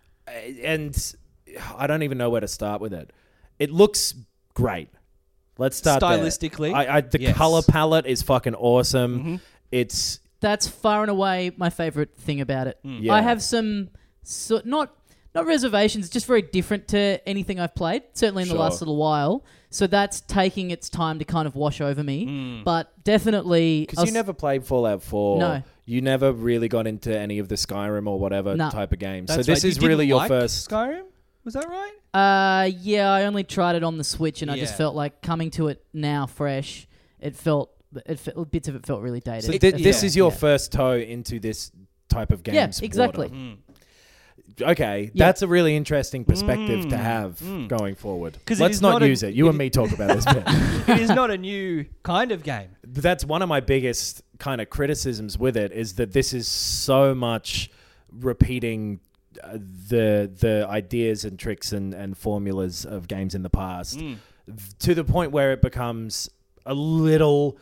and I don't even know where to start with it. It looks great. Let's start stylistically. The color palette is fucking awesome. That's far and away my favorite thing about it. Yeah. I have some not reservations, just very different to anything I've played, certainly in the last little while. So that's taking its time to kind of wash over me. But definitely... Because you never played Fallout 4. No. You never really got into any of the Skyrim or whatever type of games. So this is You really didn't your like first... Skyrim? Was that right? I only tried it on the Switch, and I just Yeah. felt like coming to it now fresh, bits of it felt really dated. So this is your first toe into this type of games. Yeah, exactly. Okay, that's a really interesting perspective to have going forward. Let's not use it. You and me talk about this bit. It is not a new kind of game. That's one of my biggest kind of criticisms with it is that this is so much repeating the ideas and tricks and formulas of games in the past to the point where it becomes a little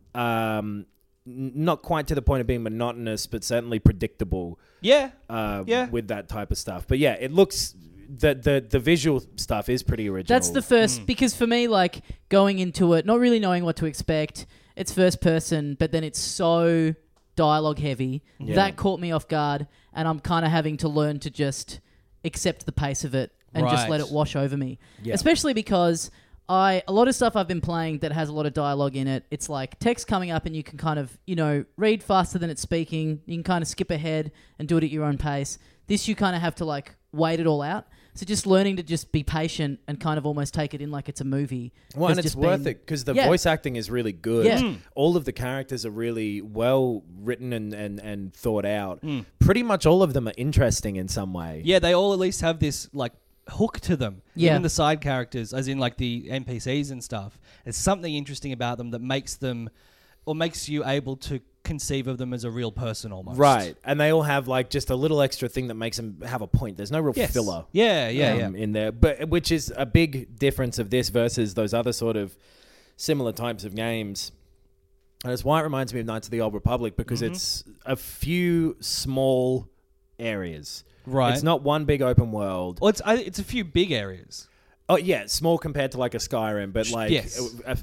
not quite to the point of being monotonous, but certainly predictable. With that type of stuff. But yeah, it looks the visual stuff is pretty original. That's the first because for me, like going into it, not really knowing what to expect. It's first person, but then it's so dialogue heavy that caught me off guard, and I'm kind of having to learn to just accept the pace of it and just let it wash over me. Yeah. Especially because a lot of stuff I've been playing that has a lot of dialogue in it, it's like text coming up and you can kind of, read faster than it's speaking. You can kind of skip ahead and do it at your own pace. This you kind of have to like wait it all out. So just learning to just be patient and kind of almost take it in like it's a movie. Well, and it's worth it because the voice acting is really good. Yeah. All of the characters are really well written and thought out. Pretty much all of them are interesting in some way. Yeah, they all at least have this like hook to them. Yeah. Even the side characters, as in like the NPCs and stuff. There's something interesting about them that makes them or makes you able to conceive of them as a real person almost. Right. And they all have like just a little extra thing that makes them have a point. There's no real filler. In there, but which is a big difference of this versus those other sort of similar types of games. And it's why it reminds me of Knights of the Old Republic because it's a few small areas. Right. It's not one big open world. Well, it's a few big areas. Oh yeah, small compared to like a Skyrim, but like Yes.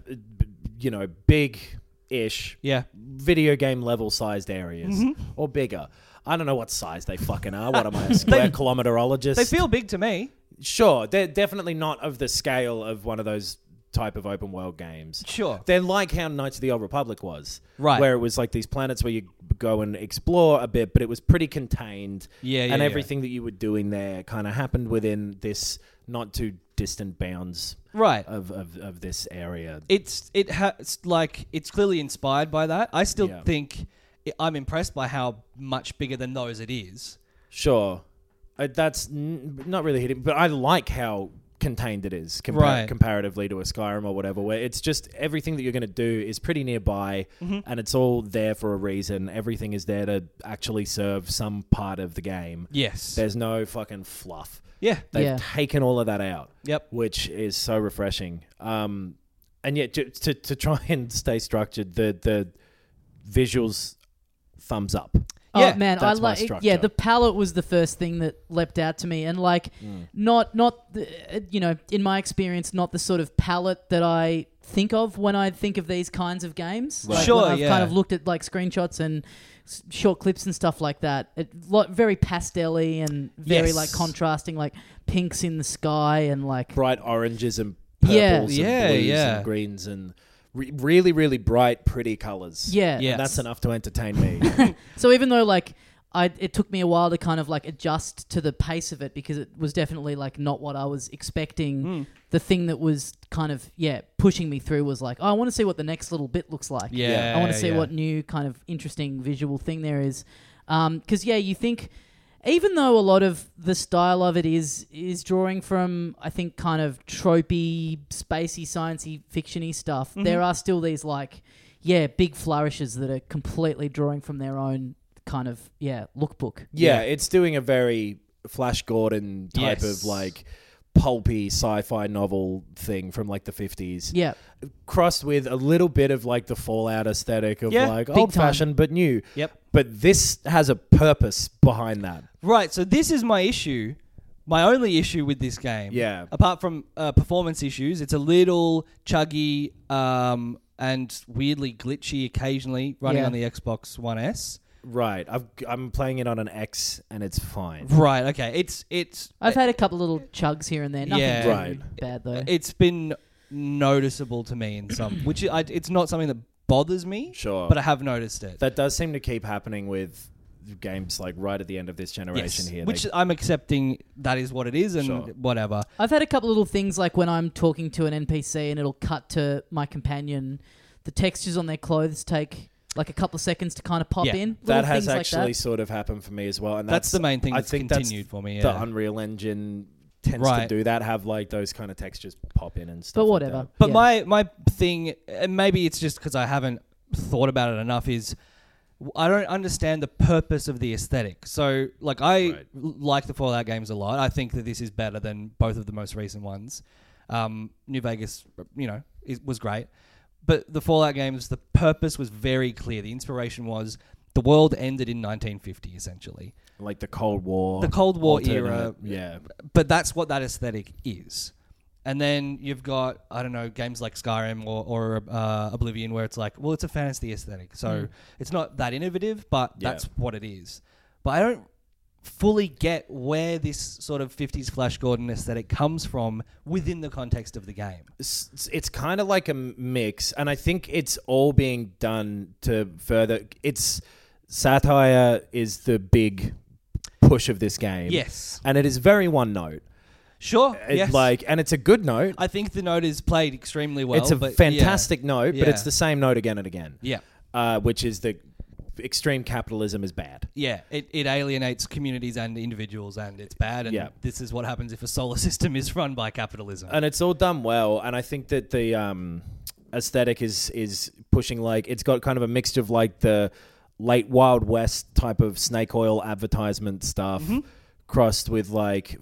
big-ish Yeah. video game level sized areas Mm-hmm. or bigger. I don't know what size they fucking are. What am I, a square kilometerologist? They feel big to me. Sure, they're definitely not of the scale of one of those type of open world games. Sure. They're like how Knights of the Old Republic was. Right. Where it was like these planets where you go and explore a bit, but it was pretty contained. Yeah, and yeah. everything that you were doing there kind of happened within this not too distant bounds Right. of this area. It's clearly inspired by that. I still Yeah. think I'm impressed by how much bigger than those it is. Sure. That's not really hitting, but I like how contained it is Right. comparatively to a Skyrim or whatever, where it's just everything that you're going to do is pretty nearby and it's all there for a reason. Everything is there to actually serve some part of the game. Yes. There's no fucking fluff. Yeah. They've Yeah. taken all of that out. Yep. Which is so refreshing. And yet to try and stay structured, the visuals thumbs up. Oh Yeah, man, I that's my like. structure. Yeah, the palette was the first thing that leapt out to me, and like, not in my experience, not the sort of palette that I think of when I think of these kinds of games. Right. Like, Sure, when I've yeah. kind of looked at like screenshots and short clips and stuff like that. Very pastel-y and very Yes. like contrasting, like pinks in the sky and like Bright oranges and Yeah. purples Yeah, and blues yeah. and greens and really, really bright, pretty colors. yeah. Yeah. And that's enough to entertain me. So even though like it took me a while to kind of like adjust to the pace of it because it was definitely like not what I was expecting. The thing that was kind of pushing me through was like, oh, I want to see what the next little bit looks like. Yeah, I want to see yeah. what new kind of interesting visual thing there is. Because you think even though a lot of the style of it is drawing from, I think, kind of tropey, spacey, sciencey, fictiony stuff, there are still these like big flourishes that are completely drawing from their own kind of lookbook. Yeah, it's doing a very Flash Gordon type Yes. of like pulpy sci-fi novel thing from like the 50s. Yeah. Crossed with a little bit of like the Fallout aesthetic of Yeah, like big old-fashioned but new. Yep. But this has a purpose behind that. Right, so this is my issue. My only issue with this game. Yeah. Apart from performance issues, it's a little chuggy and weirdly glitchy occasionally running Yeah. on the Xbox One S. Right. I'm playing it on an X and it's fine. Right, okay. It's I've had a couple little chugs here and there. Nothing Yeah. too Right. bad though. it's been noticeable to me in some, which it's not something that bothers me. Sure. But I have noticed it. That does seem to keep happening with games like right at the end of this generation Yes, here. which They- I'm accepting that is what it is and Sure. whatever. I've had a couple little things like when I'm talking to an NPC and it'll cut to my companion, the textures on their clothes take like a couple of seconds to kind of pop Yeah. in. that Little has things actually like sort of happened for me as well. And That's the main thing I that's think continued for me. The Yeah. Unreal Engine tends Right. to do that, have like those kind of textures pop in and stuff. But like whatever. that. But Yeah. my thing, and maybe it's just because I haven't thought about it enough, is I don't understand the purpose of the aesthetic. So, like, I Right. like the Fallout games a lot. I think that this is better than both of the most recent ones. New Vegas, was great. But the Fallout games, the purpose was very clear. The inspiration was the world ended in 1950, essentially. Like the Cold War. The Cold War alternate- era. Yeah. But that's what that aesthetic is. And then you've got, I don't know, games like Skyrim or Oblivion where it's like, well, it's a fantasy aesthetic. So it's not that innovative, but Yeah. that's what it is. But I don't fully get where this sort of 50s Flash Gordon aesthetic comes from within the context of the game. It's kind of like a mix, and I think it's all being done to further. It's satire is the big push of this game. Yes. And it is very one note. Sure. Yes. And it's a good note. I think the note is played extremely well. It's a but fantastic note, but Yeah. it's the same note again and again. Yeah. Which is the extreme capitalism is bad. Yeah, it alienates communities and individuals, and it's bad. And Yeah. this is what happens if a solar system is run by capitalism. And it's all done well, and I think that the aesthetic is pushing, like, it's got kind of a mixture of like the late Wild West type of snake oil advertisement stuff crossed with like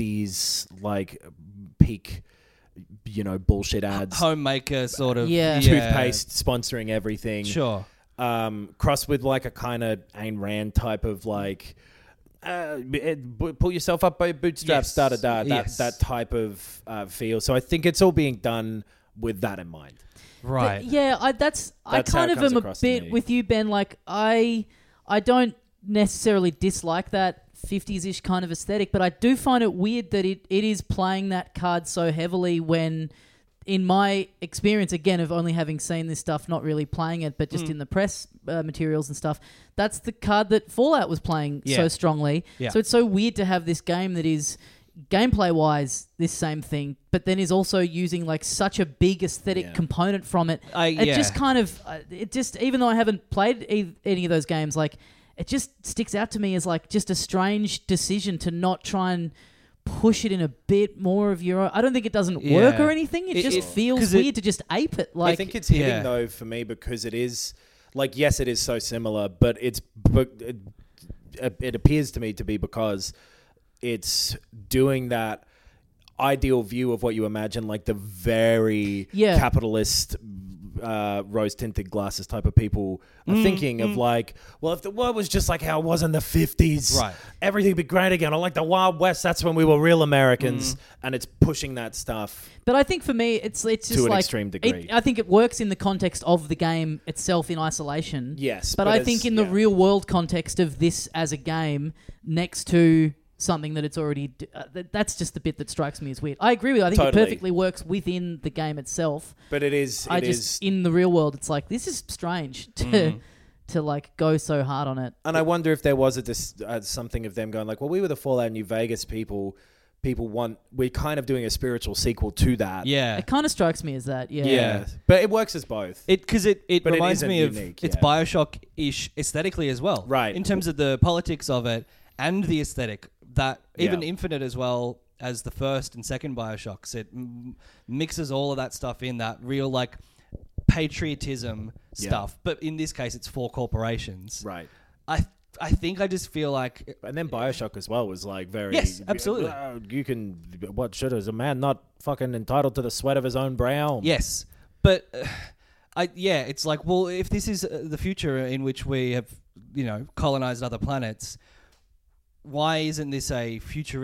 50s like peak bullshit ads, Homemaker sort of Yeah. toothpaste sponsoring everything, Sure. crossed with like a kind of Ayn Rand type of like pull yourself up by your bootstraps, Yes. that type of feel. So I think it's all being done with that in mind. Right. But yeah, I That's kind how it of comes am a across to bit me. with you, Ben. Like I don't necessarily dislike that 50s-ish kind of aesthetic, but I do find it weird that it is playing that card so heavily when, in my experience, again, of only having seen this stuff, not really playing it, but just in the press materials and stuff, that's the card that Fallout was playing so strongly. Yeah. So it's so weird to have this game that is gameplay-wise this same thing, but then is also using like such a big aesthetic component from it. It just kind of, even though I haven't played any of those games, like it just sticks out to me as like just a strange decision to not try and push it in a bit more of your own. I don't think it doesn't work or anything. It just feels weird to just ape it. Like I think it's hitting though for me because it is like, yes, it is so similar, but it appears to me to be because it's doing that ideal view of what you imagine, like the very capitalist rose-tinted glasses type of people are thinking of like, well, if the world was just like how it was in the 50s, right, everything would be great again. Or like the Wild West, that's when we were real Americans, and it's pushing that stuff. But I think for me, it's just to an like extreme degree. I think it works in the context of the game itself in isolation. Yes, but I think in the real world context of this as a game, next to something that it's already... that's just the bit that strikes me as weird. I agree with you. I think it perfectly works within the game itself. But it is... in the real world, it's like, this is strange to like go so hard on it. And I wonder if there was something of them going like, well, we were the Fallout New Vegas people. We're kind of doing a spiritual sequel to that. Yeah. It kind of strikes me as that, Yeah. But it works as both. Because it reminds me of unique, it's Bioshock-ish aesthetically as well. Right. In terms of the politics of it and the aesthetic. That even Yeah. Infinite as well as the first and second Bioshocks, it mixes all of that stuff in, that real like patriotism stuff. But in this case, it's for corporations. Right. I think I just feel like... And then Bioshock as well was like very... Yes, absolutely. You can... What should is a man not fucking entitled to the sweat of his own brow? Yes. But... it's like, well, if this is the future in which we have, colonized other planets... Why isn't this a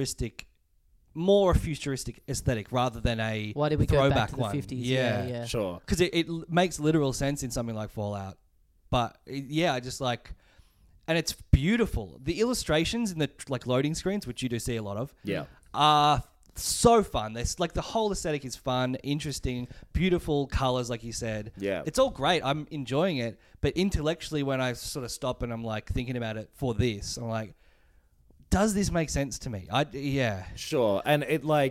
more futuristic aesthetic rather than a Why did we throwback go back to the one? 50s? Yeah, Sure. because it makes literal sense in something like Fallout. But I just like, and it's beautiful. The illustrations in the like loading screens, which you do see a lot of, are so fun. There's like the whole aesthetic is fun, interesting, beautiful colors, like you said. Yeah, it's all great. I'm enjoying it, but intellectually, when I sort of stop and I'm like thinking about it for this, I'm like, does this make sense to me? Sure. And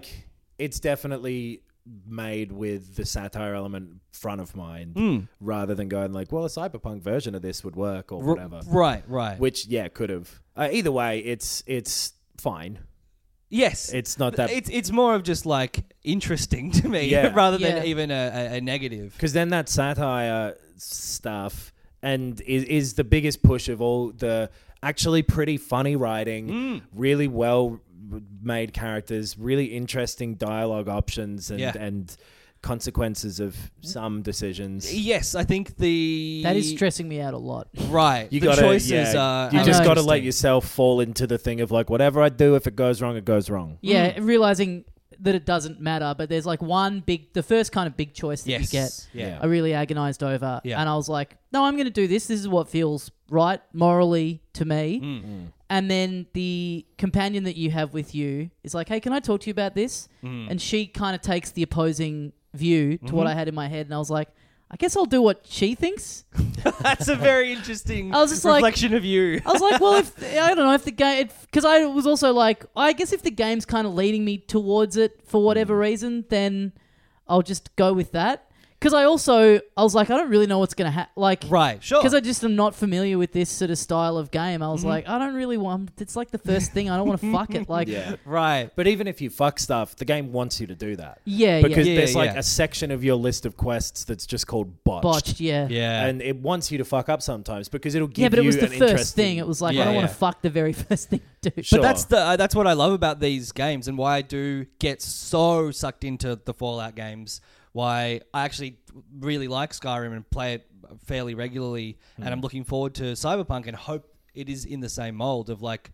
it's definitely made with the satire element front of mind rather than going like, well, a cyberpunk version of this would work or whatever. Right. Which, could have. Either way, it's fine. Yes. It's not that... It's more of just like interesting to me rather than even a negative. Because then that satire stuff and is the biggest push of all the... Actually pretty funny writing, really well made characters, really interesting dialogue options and consequences of some decisions. Yes, I think that is stressing me out a lot. Right. You the gotta, choices are... You just got to let yourself fall into the thing of like, whatever I do, if it goes wrong, it goes wrong. Yeah, realizing that it doesn't matter, but there's like the first kind of big choice that you get. Yeah. I really agonized over, Yeah. and I was like, no, I'm going to do this. This is what feels right morally to me. And then the companion that you have with you is like, hey, can I talk to you about this? And she kind of takes the opposing view to what I had in my head, and I was like, I guess I'll do what she thinks. That's a very interesting I was just reflection of you. I was like, well, I don't know if the game... Because I was also like, I guess if the game's kind of leading me towards it for whatever reason, then I'll just go with that. Because I was like, I don't really know what's going to happen. Like, right, sure. Because I just am not familiar with this sort of style of game. I was like, I don't really want... It's like the first thing. I don't want to fuck it. Like, right. But even if you fuck stuff, the game wants you to do that. Yeah, because yeah. there's like a section of your list of quests that's just called botched. Botched, yeah. And it wants you to fuck up sometimes because it'll give you but it was the an first interesting... thing. It was like, I don't want to fuck the very first thing to do. Sure. But that's what I love about these games and why I do get so sucked into the Fallout games. Why I actually really like Skyrim and play it fairly regularly, and I'm looking forward to Cyberpunk and hope it is in the same mold of like,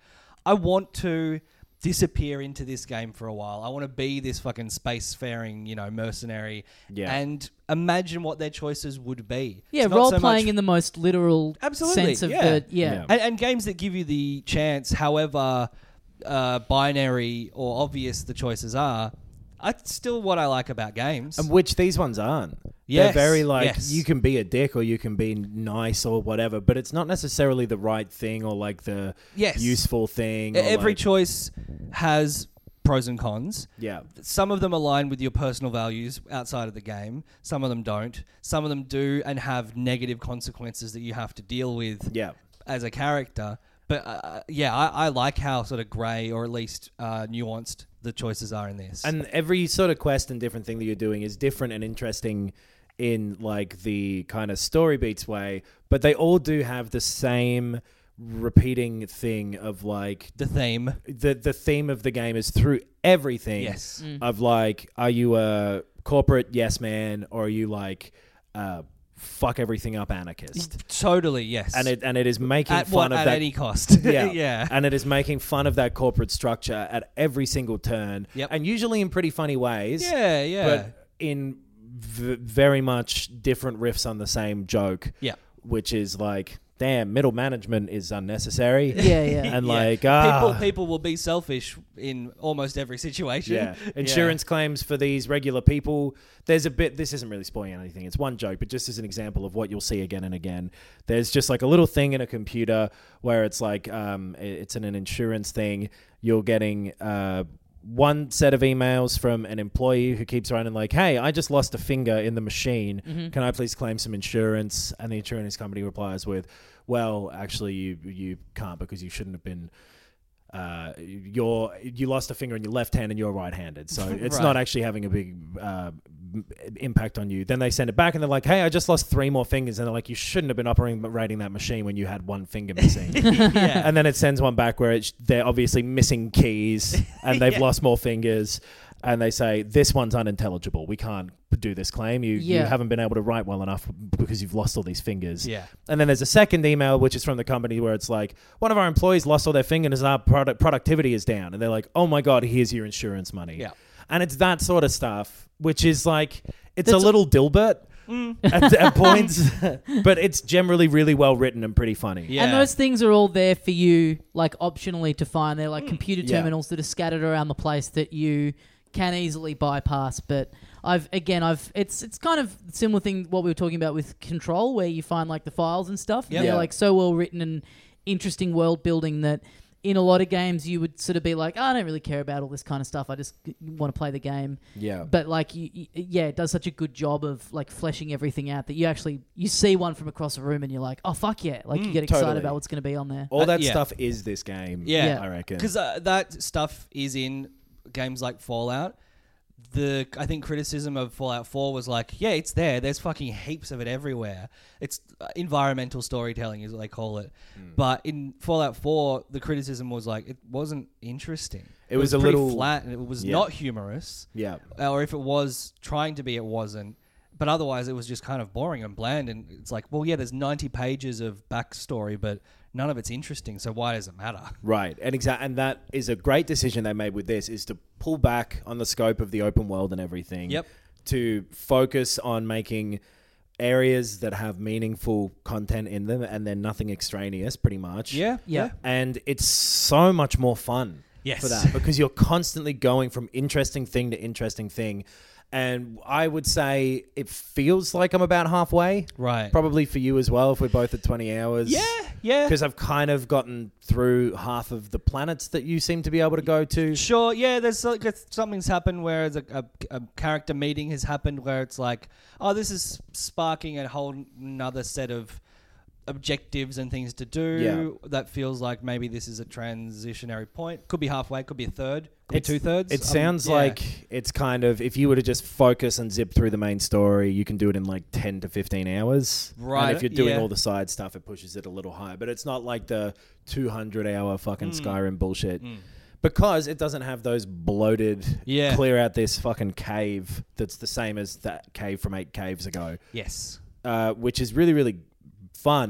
I want to disappear into this game for a while. I want to be this fucking spacefaring, mercenary, and imagine what their choices would be. Yeah, role playing in the most literal sense of And games that give you the chance, however binary or obvious the choices are. That's still what I like about games. And which these ones aren't. Yes. They're very you can be a dick or you can be nice or whatever, but it's not necessarily the right thing or like the useful thing. Every choice has pros and cons. Yeah. Some of them align with your personal values outside of the game. Some of them don't. Some of them do and have negative consequences that you have to deal with as a character. But I like how sort of grey or at least nuanced the choices are in this. And every sort of quest and different thing that you're doing is different and interesting in like the kind of story beats way, but they all do have the same repeating thing of like the theme. The theme of the game is through everything. Yes. Of like, are you a corporate yes man or are you like fuck everything up anarchist? Totally, yes. And it is making fun of at that any cost. yeah. And it is making fun of that corporate structure at every single turn. Yep. And usually in pretty funny ways. Yeah. But in very much different riffs on the same joke. Yeah. Which is like, damn, middle management is unnecessary. Yeah. And like, people will be selfish in almost every situation. Yeah. Insurance claims for these regular people. There's a bit, this isn't really spoiling anything. It's one joke, but just as an example of what you'll see again and again, there's just like a little thing in a computer where it's like, it's in an insurance thing. You're getting, one set of emails from an employee who keeps writing like, hey, I just lost a finger in the machine. Mm-hmm. Can I please claim some insurance? And the insurance company replies with, well, actually, you can't because you shouldn't have been... you lost a finger in your left hand and you're right-handed. So it's not actually having a big impact on you. Then they send it back and they're like, hey, I just lost 3 more fingers. And they're like, you shouldn't have been operating that machine when you had 1 finger missing. And then it sends one back where they're obviously missing keys and they've lost more fingers. And they say, this one's unintelligible. We can't do this claim. You haven't been able to write well enough because you've lost all these fingers. Yeah. And then there's a second email, which is from the company where it's like, one of our employees lost all their fingers and our productivity is down. And they're like, oh my God, here's your insurance money. Yeah. And it's that sort of stuff, which is like, it's a little Dilbert at points, but it's generally really well written and pretty funny. Yeah. And those things are all there for you, like optionally to find. They're like computer terminals that are scattered around the place that you can easily bypass. But it's kind of a similar thing what we were talking about with Control, where you find like the files and stuff. Yep. They're like so well written and interesting world building that in a lot of games you would sort of be like, I don't really care about all this kind of stuff. I just want to play the game. Yeah. But like, it does such a good job of like fleshing everything out that you see one from across a room and you're like, oh fuck yeah! Like you get excited about what's going to be on there. All that stuff is this game. Yeah. I reckon because that stuff is in games like Fallout. I think criticism of Fallout 4 was like, yeah, it's there. There's fucking heaps of it everywhere. It's environmental storytelling is what they call it. But in Fallout 4, the criticism was like, it wasn't interesting. It was a pretty little flat and it was not humorous. Yeah. Or if it was trying to be, it wasn't. But otherwise, it was just kind of boring and bland. And it's like, well, yeah, there's 90 pages of backstory, but none of it's interesting. So why does it matter? Right. And that is a great decision they made with this, is to pull back on the scope of the open world and everything. Yep. To focus on making areas that have meaningful content in them and then nothing extraneous, pretty much. Yeah. And it's so much more fun for that because you're constantly going from interesting thing to interesting thing. And I would say it feels like I'm about halfway. Right. Probably for you as well, if we're both at 20 hours. Yeah. Because I've kind of gotten through half of the planets that you seem to be able to go to. Sure, yeah, there's like something's happened where a character meeting has happened where it's like, oh, this is sparking a whole another set of objectives and things to do. That feels like maybe this is a transitionary point. Could be halfway, could be a third, could be 2/3. It sounds like it's kind of, if you were to just focus and zip through the main story, you can do it in like 10 to 15 hours. Right. And if you're doing all the side stuff, it pushes it a little higher. But it's not like the 200-hour fucking Skyrim bullshit. Because it doesn't have those bloated, clear out this fucking cave that's the same as that cave from 8 caves ago. Yes. Which is really, really fun.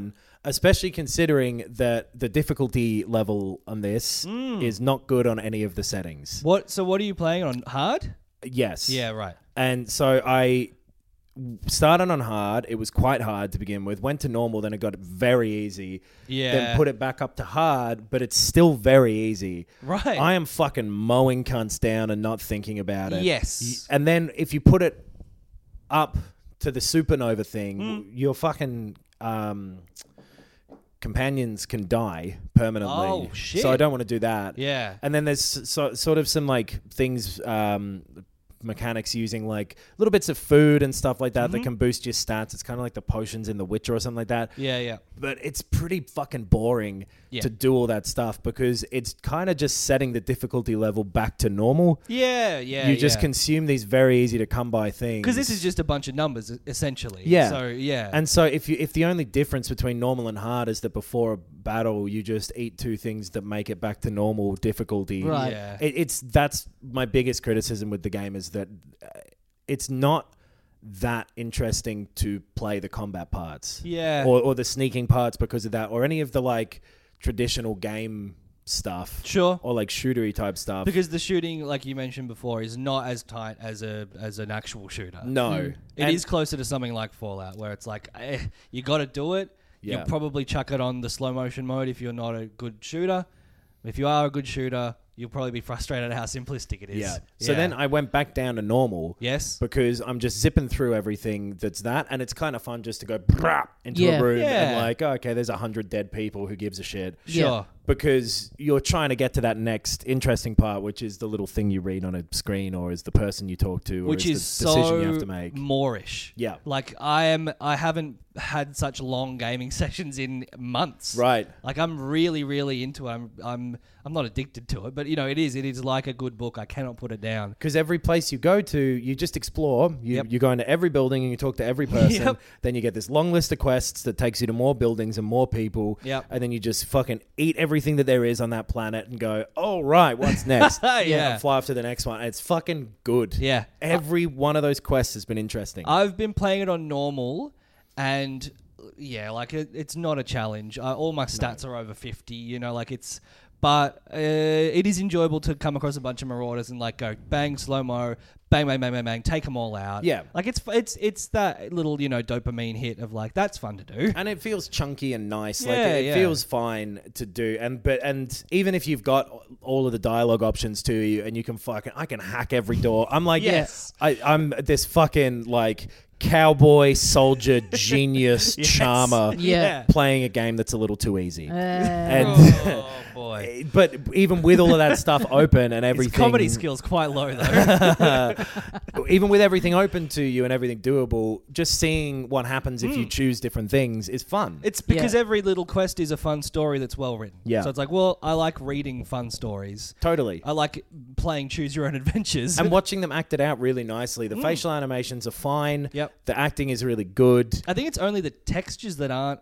Especially considering that the difficulty level on this is not good on any of the settings. So what are you playing on? Hard? Yes. Yeah, right. And so I started on hard. It was quite hard to begin with. Went to normal, then it got very easy. Yeah. Then put it back up to hard, but it's still very easy. Right. I am fucking mowing cunts down and not thinking about it. Yes. And then if you put it up to the supernova thing, your fucking companions can die permanently. Oh, shit. So I don't want to do that. Yeah. And then there's sort of some like things, mechanics using like little bits of food and stuff like that that can boost your stats. It's kind of like the potions in The Witcher or something like that. Yeah, yeah. But it's pretty fucking boring to do all that stuff because it's kind of just setting the difficulty level back to normal. Yeah, yeah. You just consume these very easy to come by things. Because this is just a bunch of numbers, essentially. Yeah. So, yeah. And so if the only difference between normal and hard is that before a battle you just eat 2 things that make it back to normal difficulty. Right. Yeah. That's my biggest criticism with the game is that it's not that interesting to play the combat parts. Yeah. Or the sneaking parts because of that, or any of the like traditional game stuff. Sure. Or like shootery type stuff. Because the shooting, like you mentioned before, is not as tight as an actual shooter. No. It is closer to something like Fallout, where it's like, you got to do it. Yeah. You'll probably chuck it on the slow motion mode if you're not a good shooter. If you are a good shooter, you'll probably be frustrated at how simplistic it is. Yeah. So then I went back down to normal. Yes. Because I'm just zipping through everything that's that, and it's kind of fun just to go into a room and like, oh, okay, there's 100 dead people. Who gives a shit? Sure. Because you're trying to get to that next interesting part, which is the little thing you read on a screen, or is the person you talk to, or which is the so decision you have to make. Moorish. Yeah. Like I haven't had such long gaming sessions in months. Right. Like I'm really, really into it. I'm not addicted to it, but you know, it is like a good book. I cannot put it down. Because every place you go to, you just explore. You go into every building and you talk to every person. Then you get this long list of quests that takes you to more buildings and more people. Yep. And then you just fucking eat everything that there is on that planet and go, oh, right, what's next? And fly off to the next one. And it's fucking good. Yeah. Every one of those quests has been interesting. I've been playing it on normal, and yeah, like it's not a challenge. All my stats are over 50. You know, like it's. But it is enjoyable to come across a bunch of marauders and like go bang, slow-mo, bang, bang, bang, bang, bang, take them all out. Yeah. Like it's that little, you know, dopamine hit of like, that's fun to do. And it feels chunky and nice. Yeah, like it feels fine to do. And even if you've got all of the dialogue options to you and you can I can hack every door. I'm like, Yes. I'm this fucking like cowboy, soldier, genius, charmer playing a game that's a little too easy. And Oh, boy. but even with all of that stuff open and everything... His comedy skills quite low, though. Even with everything open to you and everything doable, just seeing what happens if you choose different things is fun. It's because every little quest is a fun story that's well written. Yeah. So it's like, well, I like reading fun stories. Totally. I like playing choose your own adventures. And watching them acted out really nicely. The facial animations are fine. Yep. The acting is really good. I think it's only the textures that aren't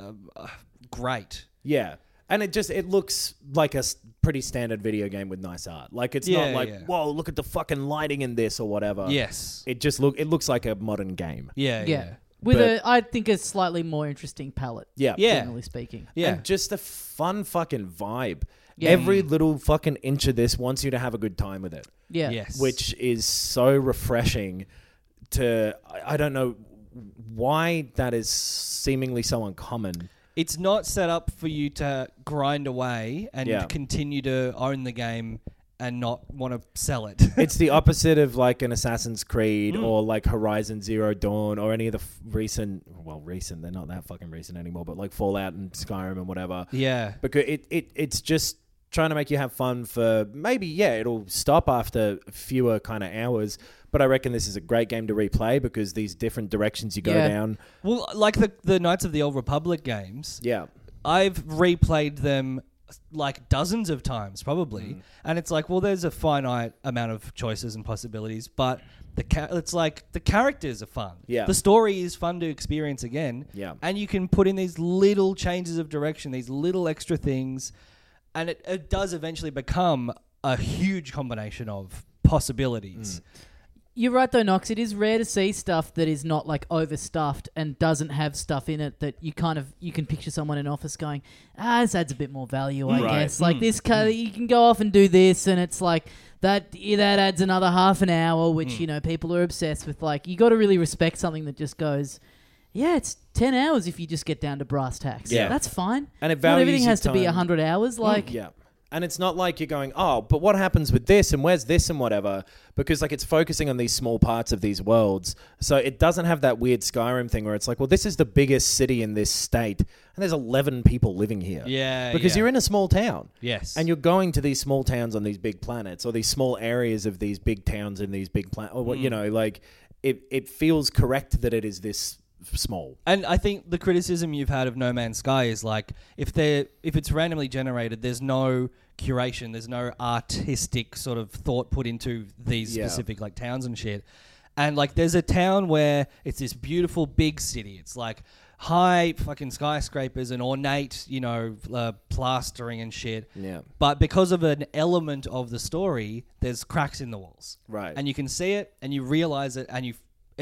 great. Yeah. And it looks like a pretty standard video game with nice art. Like it's not like, whoa, look at the fucking lighting in this or whatever. Yes. It looks like a modern game. Yeah. With But- I think a slightly more interesting palette. Yeah. Generally speaking. Yeah. And just a fun fucking vibe. Yeah. Every little fucking inch of this wants you to have a good time with it. Yeah. Yes. Which is so refreshing to... I don't know why that is seemingly so uncommon. It's not set up for you to grind away and continue to own the game and not want to sell it. It's the opposite of like an Assassin's Creed or like Horizon Zero Dawn or any of the recent, they're not that fucking recent anymore, but like Fallout and Skyrim and whatever. Yeah. Because it's just trying to make you have fun for maybe, it'll stop after fewer kind of hours. But I reckon this is a great game to replay because these different directions you go down. Well, like the Knights of the Old Republic games. Yeah. I've replayed them like dozens of times probably. And it's like, well, there's a finite amount of choices and possibilities, but it's like the characters are fun. Yeah. The story is fun to experience again. Yeah. And you can put in these little changes of direction, these little extra things, and it does eventually become a huge combination of possibilities. You're right though, Knox. It is rare to see stuff that is not like overstuffed and doesn't have stuff in it that you can picture someone in office going, this adds a bit more value, I guess. Like this, you can go off and do this, and it's like that adds another half an hour, which people are obsessed with. Like you got to really respect something that just goes, yeah, it's 10 hours if you just get down to brass tacks. Yeah, that's fine. And it not values everything has your to be time. 100 hours. Like yeah. And it's not like you're going, but what happens with this and where's this and whatever? Because like it's focusing on these small parts of these worlds. So it doesn't have that weird Skyrim thing where it's like, well, this is the biggest city in this state and there's 11 people living here. Yeah. Because you're in a small town. Yes. And you're going to these small towns on these big planets or these small areas of these big towns in these big planets. Or what like it feels correct that it is this small. And I think the criticism you've had of No Man's Sky is like if it's randomly generated, there's no curation, there's no artistic sort of thought put into these specific like towns and shit. And like there's a town where it's this beautiful big city. It's like high fucking skyscrapers and ornate, plastering and shit. Yeah. But because of an element of the story, there's cracks in the walls. Right. And you can see it and you realize it and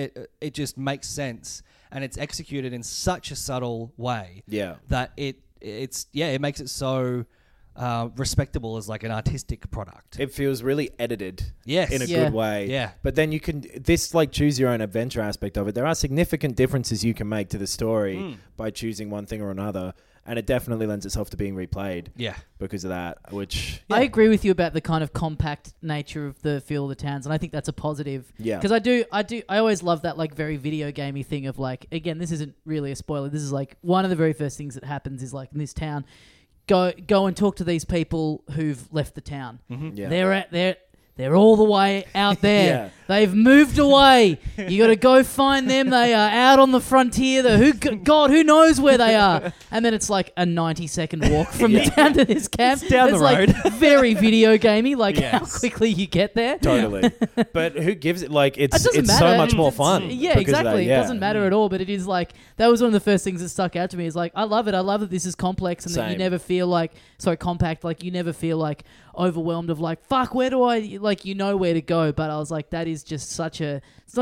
it just makes sense. And it's executed in such a subtle way that it makes it so respectable as like an artistic product. It feels really edited in a Yeah. good way. Yeah. But then you can, this like choose your own adventure aspect of it. There are significant differences you can make to the story by choosing one thing or another. And it definitely lends itself to being replayed because of that, which... I agree with you about the kind of compact nature of the feel of the towns, and I think that's a positive. Yeah. Because I always love that like very video gamey thing of like, again, this isn't really a spoiler. This is like one of the very first things that happens is like in this town, go and talk to these people who've left the town. Mm-hmm. Yeah. They're all the way out there. Yeah. They've moved away. You got to go find them. They are out on the frontier. Who knows where they are? And then it's like a 90-second walk from the town to this camp. It's down the road. Like very video gamey, like how quickly you get there. Totally. But who gives it, like, it's It doesn't so matter. much more fun. Yeah, because of that, exactly. It doesn't matter at all, but it is like, that was one of the first things that stuck out to me is like, I love it. I love that this is complex and that you Same. never feel like, compact, like you never feel like overwhelmed of like, fuck, where do I, like, you know where to go. But I was like, that is just such a, it's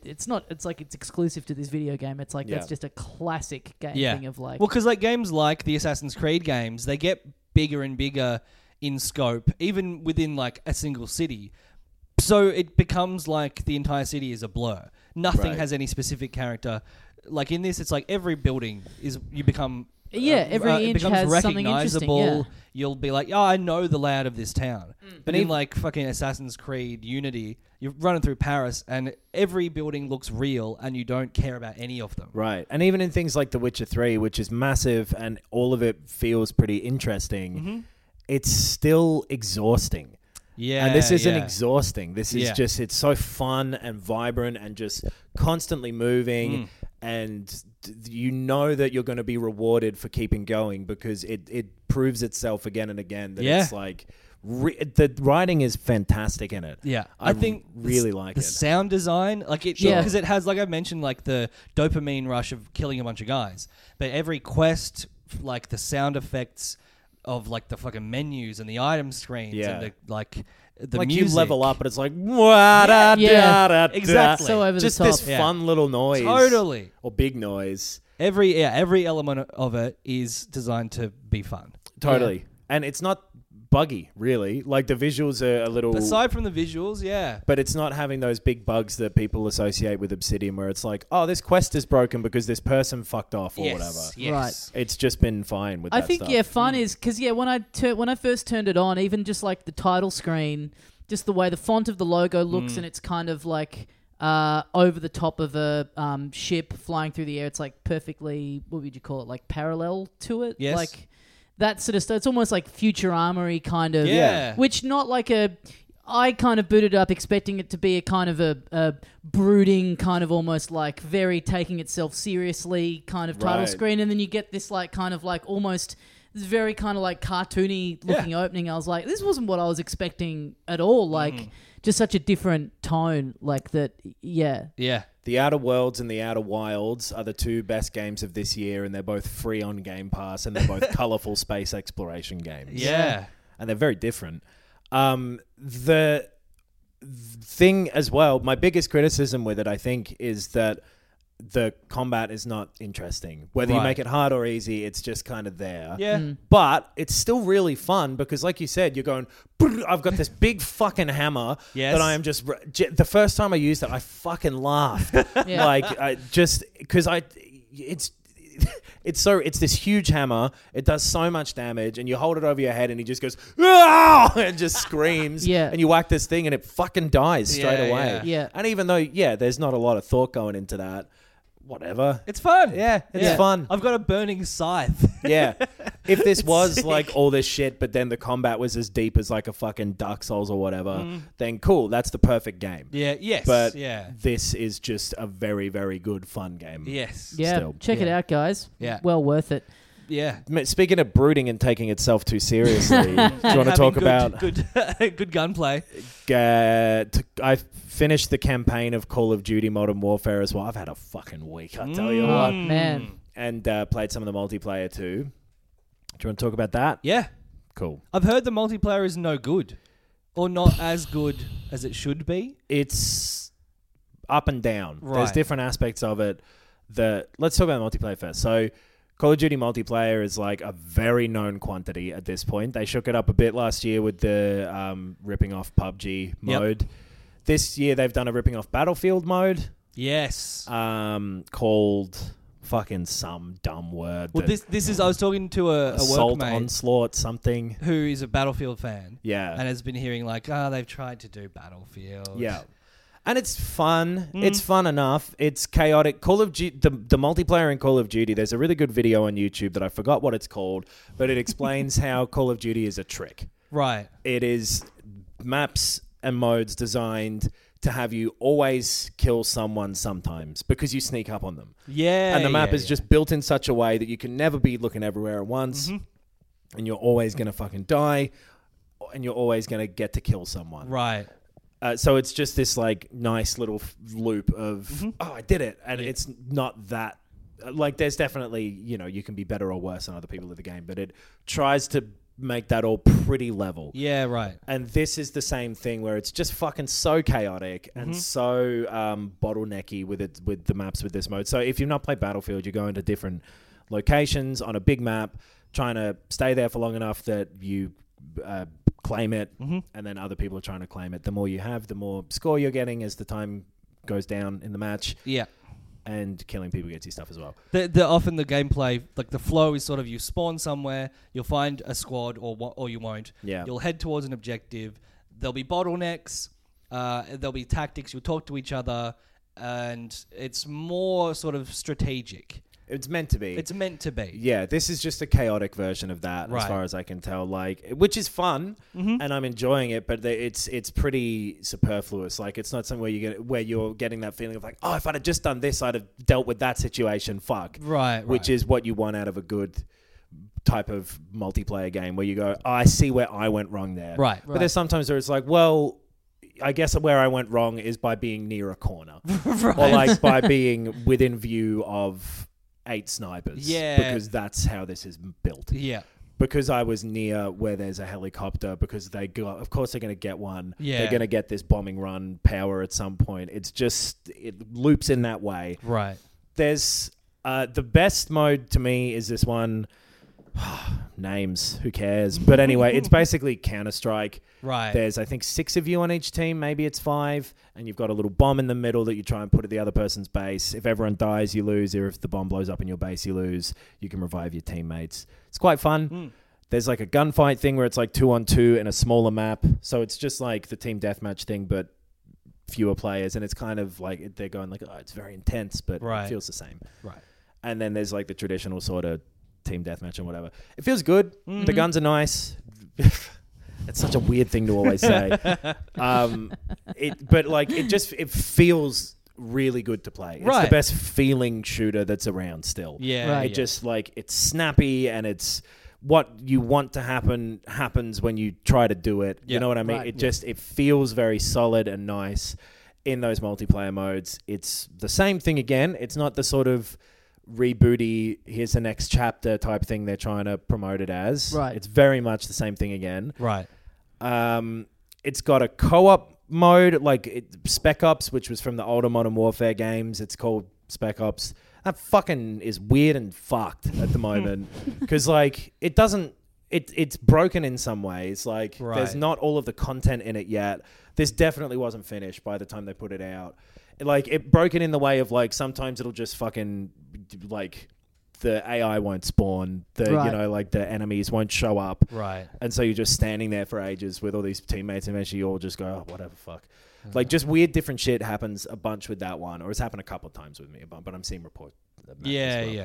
like it's exclusive to this video game. It's like, that's just a classic game thing of like. Well, because like games like the Assassin's Creed games, they get bigger and bigger in scope, even within like a single city. So it becomes like the entire city is a blur. Nothing has any specific character. Like in this, it's like every building you become... every it inch becomes has something interesting. recognizable. You'll be like, I know the layout of this town. But in like fucking Assassin's Creed Unity, you're running through Paris and every building looks real and you don't care about any of them. Right. And even in things like The Witcher 3, which is massive and all of it feels pretty interesting, it's still exhausting. Yeah. And this isn't exhausting. This is just, it's so fun and vibrant and just constantly moving. And you know that you're going to be rewarded for keeping going because it proves itself again and again that it's like... the writing is fantastic in it. Yeah, I think really like the it. sound design, like it, because it has, like I mentioned, like the dopamine rush of killing a bunch of guys. But every quest, like the sound effects of like the fucking menus and the item screens and the like music. You level up, but it's like exactly. So over just the top. this fun little noise, Totally, or big noise. Every element of it is designed to be fun. Totally, and it's not buggy, really. Like the visuals are a little... Aside from the visuals, but it's not having those big bugs that people associate with Obsidian where it's like, oh, this quest is broken because this person fucked off or whatever. Yes. Right. It's just been fine with that I think, stuff. fun is... Because, when I first turned it on, even just like the title screen, just the way the font of the logo looks and it's kind of like... over the top of a ship flying through the air, it's like perfectly, what would you call it, like parallel to it? Yes. Like that sort of stuff. It's almost like Futurama-y kind of. Yeah. Which not like a... I kind of booted up expecting it to be a kind of a brooding, kind of almost like very taking itself seriously kind of title screen. And then you get this like kind of like almost... This very kind of like cartoony looking opening. I was like, this wasn't what I was expecting at all. Like... Just such a different tone, like that, Yeah. The Outer Worlds and The Outer Wilds are the two best games of this year, and they're both free on Game Pass, and they're both colourful space exploration games. Yeah. And they're very different. The thing as well, my biggest criticism with it, I think, is that the combat is not interesting. Whether you make it hard or easy, it's just kind of there. Yeah. But it's still really fun because, like you said, you're going, I've got this big fucking hammer that I am just... The first time I used it, I fucking laughed. Yeah. Like, I just... Because it's this huge hammer. It does so much damage, and you hold it over your head, and he just goes, "Ah!" and just screams. Yeah. And you whack this thing, and it fucking dies straight away. Yeah. And even though, there's not a lot of thought going into that, whatever. It's fun. Yeah, it's fun. I've got a burning scythe. Yeah. If this was sick. like all this shit, but then the combat was as deep as like a fucking Dark Souls or whatever, then cool. That's the perfect game. Yeah. Yes. But yeah. this is just a very, very good fun game. Yes. Yeah, Still. check it out, guys. Yeah. Well worth it. Yeah. Speaking of brooding and taking itself too seriously, do you want to talk about... good gunplay? I finished the campaign of Call of Duty Modern Warfare as well. I've had a fucking week, I'll tell you Oh, what. man. And played some of the multiplayer too. Do you want to talk about that? Yeah. Cool. I've heard the multiplayer is no good, or not as good as it should be. It's up and down. Right. There's different aspects of it. Let's talk about multiplayer first. So Call of Duty multiplayer is like a very known quantity at this point. They shook it up a bit last year with the ripping off PUBG mode. This year they've done a ripping off Battlefield mode. Yes. Called fucking some dumb word. Well, this is. I was talking to a Assault workmate Onslaught something. who is a Battlefield fan. Yeah. And has been hearing like, they've tried to do Battlefield. Yeah. And it's fun. It's fun enough. It's chaotic. Call of Duty, the multiplayer in Call of Duty, there's a really good video on YouTube that I forgot what it's called, but it explains how Call of Duty is a trick. Right. It is maps and modes designed to have you always kill someone sometimes because you sneak up on them. Yeah. And the map is just built in such a way that you can never be looking everywhere at once, and you're always going to fucking die, and you're always going to get to kill someone. Right. So it's just this like nice little loop of, oh, I did it. And it's not that, like there's definitely, you can be better or worse than other people at the game, but it tries to make that all pretty level. Yeah, right. And this is the same thing where it's just fucking so chaotic and so bottlenecky with the maps with this mode. So if you've not played Battlefield, you go into different locations on a big map, trying to stay there for long enough that you claim it, and then other people are trying to claim it. The more you have, the more score you're getting as the time goes down in the match. Yeah. And killing people gets you stuff as well. Often the gameplay, like the flow is sort of you spawn somewhere, you'll find a squad or you won't. Yeah. You'll head towards an objective. There'll be bottlenecks. There'll be tactics. You'll talk to each other, and it's more sort of strategic. It's meant to be. It's meant to be. Yeah, this is just a chaotic version of that, as far as I can tell. Like, which is fun, and I'm enjoying it, but it's pretty superfluous. Like, it's not something where you're getting that feeling of like, oh, if I'd have just done this, I'd have dealt with that situation. Fuck. Right. Which is what you want out of a good type of multiplayer game, where you go, oh, I see where I went wrong there. Right. But there's sometimes where it's like, well, I guess where I went wrong is by being near a corner, or like by being within view of 8 snipers. Yeah. Because that's how this is built. Yeah. Because I was near where there's a helicopter, because of course they're going to get one. Yeah. They're going to get this bombing run power at some point. It's just, it loops in that way. Right. There's, the best mode to me is this one. Names, who cares? But anyway, it's basically Counter-Strike. Right. There's, I think, 6 of you on each team. Maybe it's 5. And you've got a little bomb in the middle that you try and put at the other person's base. If everyone dies, you lose. Or if the bomb blows up in your base, you lose. You can revive your teammates. It's quite fun. There's like a gunfight thing where it's like 2-on-2 in a smaller map. So it's just like the team deathmatch thing, but fewer players. And it's kind of like they're going like, oh, it's very intense, but it feels the same. Right. And then there's like the traditional sort of team deathmatch and whatever. It feels good. The guns are nice. It's such a weird thing to always say. But like it feels really good to play. It's the best feeling shooter that's around still. Yeah. Right. Just like it's snappy, and it's what you want to happen happens when you try to do it. You know what I mean? Right. It feels very solid and nice in those multiplayer modes. It's the same thing again. It's not the sort of rebooty, here's the next chapter type thing they're trying to promote it as. Right. It's very much the same thing again. Right. It's got a co-op mode, like Spec Ops, which was from the older Modern Warfare games. It's called Spec Ops. That fucking is weird and fucked at the moment because like it doesn't. It's broken in some ways. Like there's not all of the content in it yet. This definitely wasn't finished by the time they put it out. Like it broken in the way of like sometimes it'll just fucking like the AI won't spawn. You know, like the enemies won't show up. Right. And so you're just standing there for ages with all these teammates and eventually you all just go, oh, whatever, fuck. Like just weird different shit happens a bunch with that one, or it's happened a couple of times with me, but I'm seeing reports. Yeah.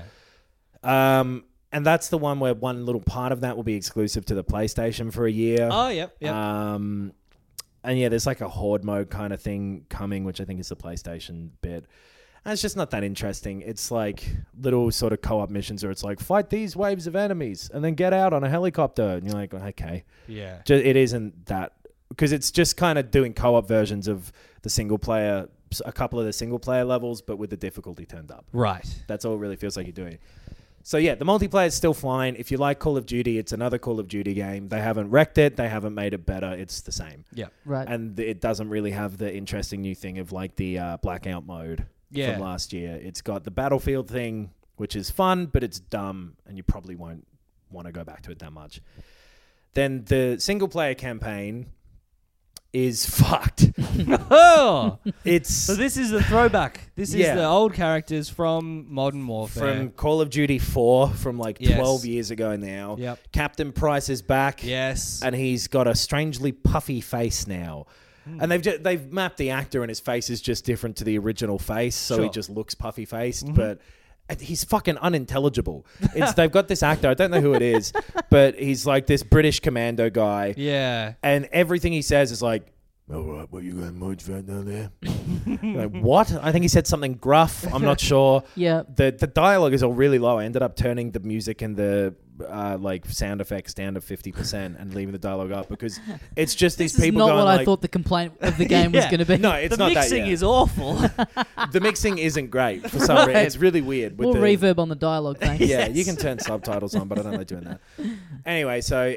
And that's the one where one little part of that will be exclusive to the PlayStation for a year. Oh, yep. And yeah, there's like a horde mode kind of thing coming, which I think is the PlayStation bit. And it's just not that interesting. It's like little sort of co-op missions where it's like, fight these waves of enemies and then get out on a helicopter. And you're like, okay. Yeah. It isn't that. Because it's just kind of doing co-op versions of the single player, a couple of the single player levels, but with the difficulty turned up. Right. That's all it really feels like you're doing. So yeah, the multiplayer is still fine. If you like Call of Duty, it's another Call of Duty game. They haven't wrecked it. They haven't made it better. It's the same. Yeah. Right. And it doesn't really have the interesting new thing of like the blackout mode from last year. It's got the Battlefield thing, which is fun, but it's dumb, and you probably won't want to go back to it that much. Then the single player campaign is fucked. Oh, it's so this is the throwback. This is the old characters from Modern Warfare, from Call of Duty 4 from like 12 years ago now. Yep. Captain Price is back. Yes, and he's got a strangely puffy face now. And they've mapped the actor, and his face is just different to the original face, so he just looks puffy faced, but. He's fucking unintelligible. They've got this actor, I don't know who it is, but he's like this British commando guy. Yeah. And everything he says is like, all right, what you got much fat down there? Like, what? I think he said something gruff. I'm not sure. Yeah. The dialogue is all really low. I ended up turning the music and the like sound effects down to 50% and leaving the dialogue up because it's just these people not going what like, I thought the complaint of the game was going to be. No, it's not that. The mixing is awful. The mixing isn't great for some reason. It's really weird. More reverb on the dialogue, thanks. Yeah, you can turn subtitles on, but I don't like doing that. Anyway, so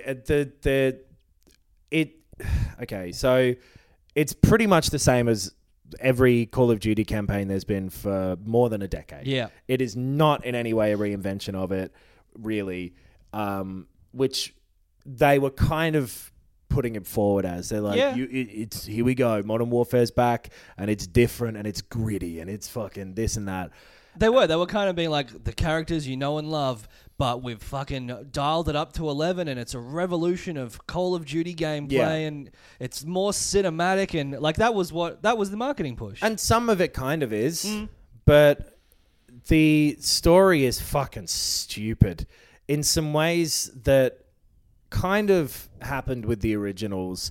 okay, so it's pretty much the same as every Call of Duty campaign there's been for more than a decade. Yeah. It is not in any way a reinvention of it, really, which they were kind of putting it forward as. They're like, it's here we go, Modern Warfare's back, and it's different, and it's gritty, and it's fucking this and that. They were kind of being like the characters you know and love, but we've fucking dialed it up to 11 and it's a revolution of Call of Duty gameplay and it's more cinematic and like that was the marketing push. And some of it kind of is, but the story is fucking stupid in some ways that kind of happened with the originals,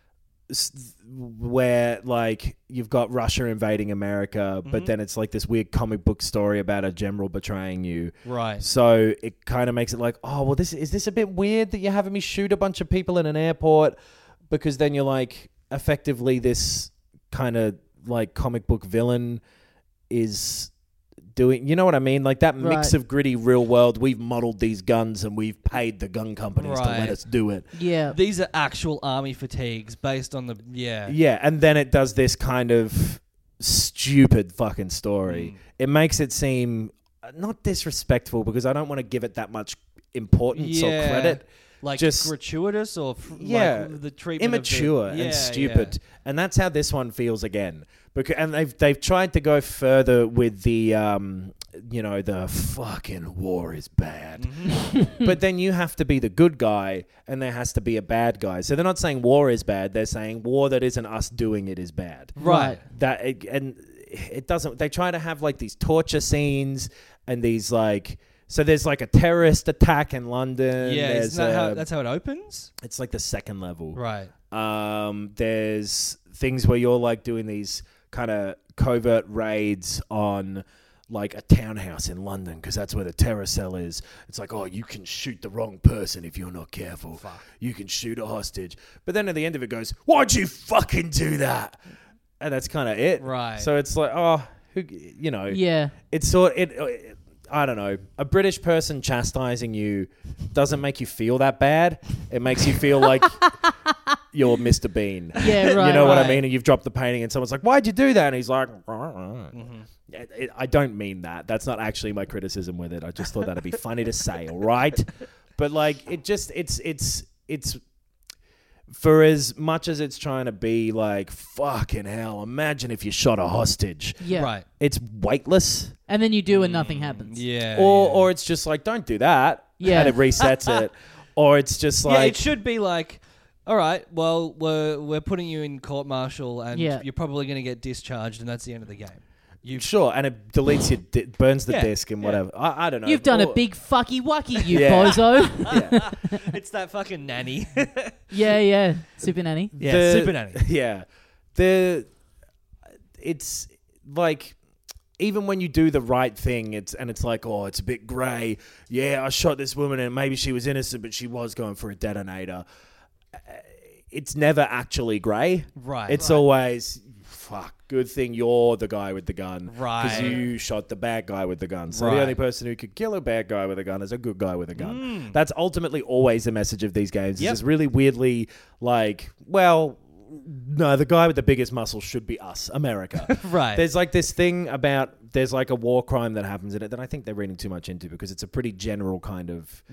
where like you've got Russia invading America, but then it's like this weird comic book story about a general betraying you. Right. So it kind of makes it like, oh, well, is this a bit weird that you're having me shoot a bunch of people in an airport? Because then you're like, effectively this kind of like comic book villain is doing, you know what I mean? Like that mix of gritty real world, we've modeled these guns and we've paid the gun companies to let us do it. Yeah. These are actual army fatigues based on the, Yeah, and then it does this kind of stupid fucking story. It makes it seem not disrespectful because I don't want to give it that much importance or credit. Like just gratuitous or like the treatment immature of the, and stupid. And that's how this one feels again. And they've tried to go further with the the fucking war is bad. But then you have to be the good guy and there has to be a bad guy. So they're not saying war is bad, they're saying war that isn't us doing it is bad. Right. It doesn't, they try to have like these torture scenes and these like, so there's like a terrorist attack in London. Yeah, that's how it opens? It's like the second level. Right. There's things where you're like doing these kind of covert raids on like a townhouse in London because that's where the terror cell is. It's like, oh, you can shoot the wrong person if you're not careful. Fuck. You can shoot a hostage. But then at the end of it goes, why'd you fucking do that? And that's kind of it. Right. So it's like, oh, Yeah. It's I don't know. A British person chastising you doesn't make you feel that bad. It makes you feel like you're Mr. Bean. Yeah, right. You know what I right. mean? And you've dropped the painting and someone's like, why'd you do that? And he's like, I don't mean that. That's not actually my criticism with it. I just thought that'd be funny to say, all right? But like, it's for as much as it's trying to be like, fucking hell, imagine if you shot a hostage. Yeah. Right. It's weightless. And then you do and nothing happens. Yeah. Or it's just like, don't do that. Yeah. And it resets it. Or it's just yeah, like... it should be like, all right, well, we're putting you in court-martial and you're probably going to get discharged and that's the end of the game. Sure, and it deletes your... burns the Yeah, disc and whatever. I don't know. You've done a Or- big fucky wucky, you Yeah. bozo. Yeah. It's that fucking nanny. yeah. Super Nanny. Yeah, Super Nanny. Yeah. It's like... Even when you do the right thing, it's like, oh, it's a bit grey. Yeah, I shot this woman and maybe she was innocent, but she was going for a detonator. It's never actually grey. Right. It's always, fuck, good thing you're the guy with the gun. Right. Because you shot the bad guy with the gun. So Right. the only person who could kill a bad guy with a gun is a good guy with a gun. That's ultimately always the message of these games. Yep. It's just really weirdly like, well... No, the guy with the biggest muscle should be us, America. Right. There's like this thing about there's like a war crime that happens in it that I think they're reading too much into because it's a pretty general kind of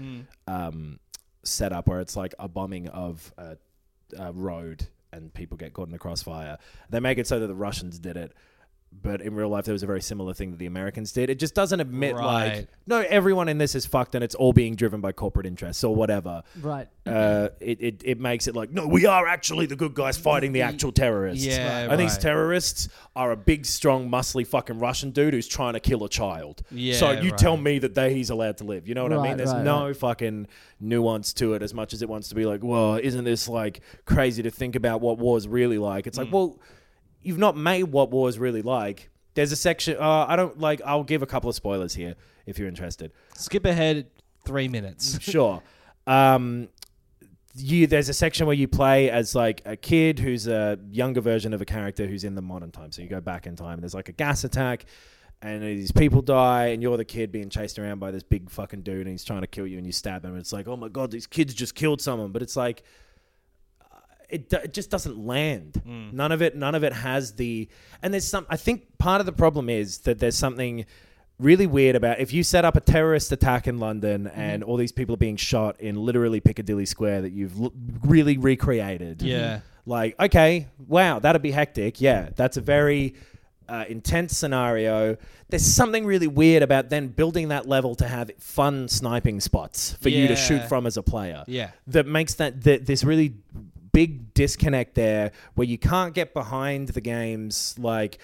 setup where it's like a bombing of a road and people get caught in the crossfire. They make it so that the Russians did it. But in real life, there was a very similar thing that the Americans did. It just doesn't admit, Right. like, no, everyone in this is fucked and it's all being driven by corporate interests or whatever. Right. It makes it like, no, we are actually the good guys fighting the actual terrorists. Yeah, And these right. terrorists are a big, strong, muscly fucking Russian dude who's trying to kill a child. Yeah, so you right. tell me that he's allowed to live. You know what I Right, mean? There's right, no fucking nuance to it as much as it wants to be like, well, isn't this like crazy to think about what war's really like? It's like, well, you've not made what war's really like. There's a section. I'll give a couple of spoilers here if you're interested. Skip ahead 3 minutes. Sure. There's a section where you play as like a kid who's a younger version of a character who's in the modern time. So you go back in time and there's like a gas attack and these people die and you're the kid being chased around by this big fucking dude and he's trying to kill you and you stab him. And it's like, oh my God, these kids just killed someone. But it's like, it just doesn't land. None of it has and there's I think part of the problem is that there's something really weird about if you set up a terrorist attack in London and all these people are being shot in literally Piccadilly Square that you've really recreated. Yeah. Like, okay, wow, that'd be hectic. Yeah, that's a very intense scenario. There's something really weird about then building that level to have fun sniping spots for you to shoot Yeah. from as a player. Yeah. That makes this really big disconnect there where you can't get behind the games like,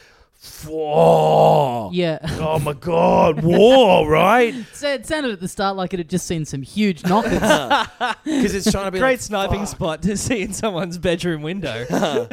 oh, Yeah. oh my God, war, right? So it sounded at the start like it had just seen some huge knockers. Because it's trying to be Great like, sniping fuck. spot to see in someone's bedroom window.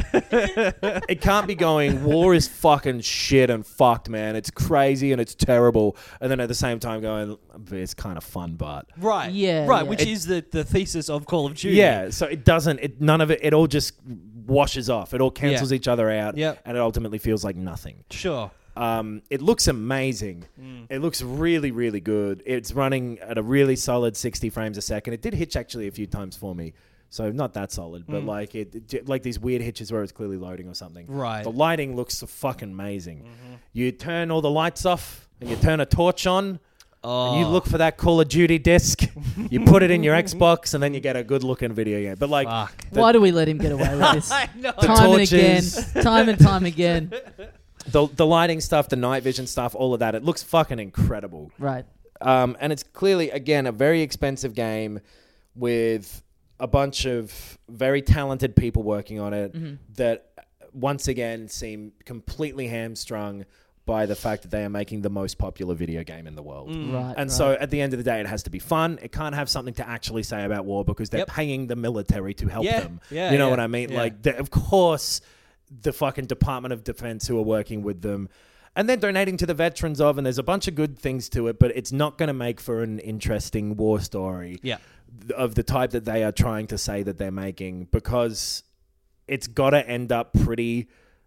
It can't be going, war is fucking shit and fucked, man. It's crazy and it's terrible. And then at the same time going, it's kind of fun, but... Right. Yeah, Right, yeah. which is the thesis of Call of Duty. Yeah, so none of it all just washes off. It all cancels each other out. Yep. And it ultimately feels like nothing. Sure. It looks amazing. It looks really, really good. It's running at a really solid 60 frames a second. It did hitch actually a few times for me. So not that solid, but like like these weird hitches where it's clearly loading or something. Right. The lighting looks fucking amazing. You turn all the lights off and you turn a torch on. And you look for that Call of Duty disc. You put it in your Xbox, and then you get a good-looking video game. But like, Fuck. Why do we let him get away with this? I know. Time and again. torches. Time and time again. the lighting stuff, the night vision stuff, all of that, it looks fucking incredible. Right. And it's clearly, again, a very expensive game with a bunch of very talented people working on it that, once again, seem completely hamstrung by the fact that they are making the most popular video game in the world. Right. And so at the end of the day, it has to be fun. It can't have something to actually say about war because they're Yep. paying the military to help Yeah. them. Yeah, You know yeah, what I mean? yeah. Like, of course, the fucking Department of Defense who are working with them. And then donating to the veterans of, and there's a bunch of good things to it, but it's not going to make for an interesting war story Yeah. of the type that they are trying to say that they're making, because it's got to end up pretty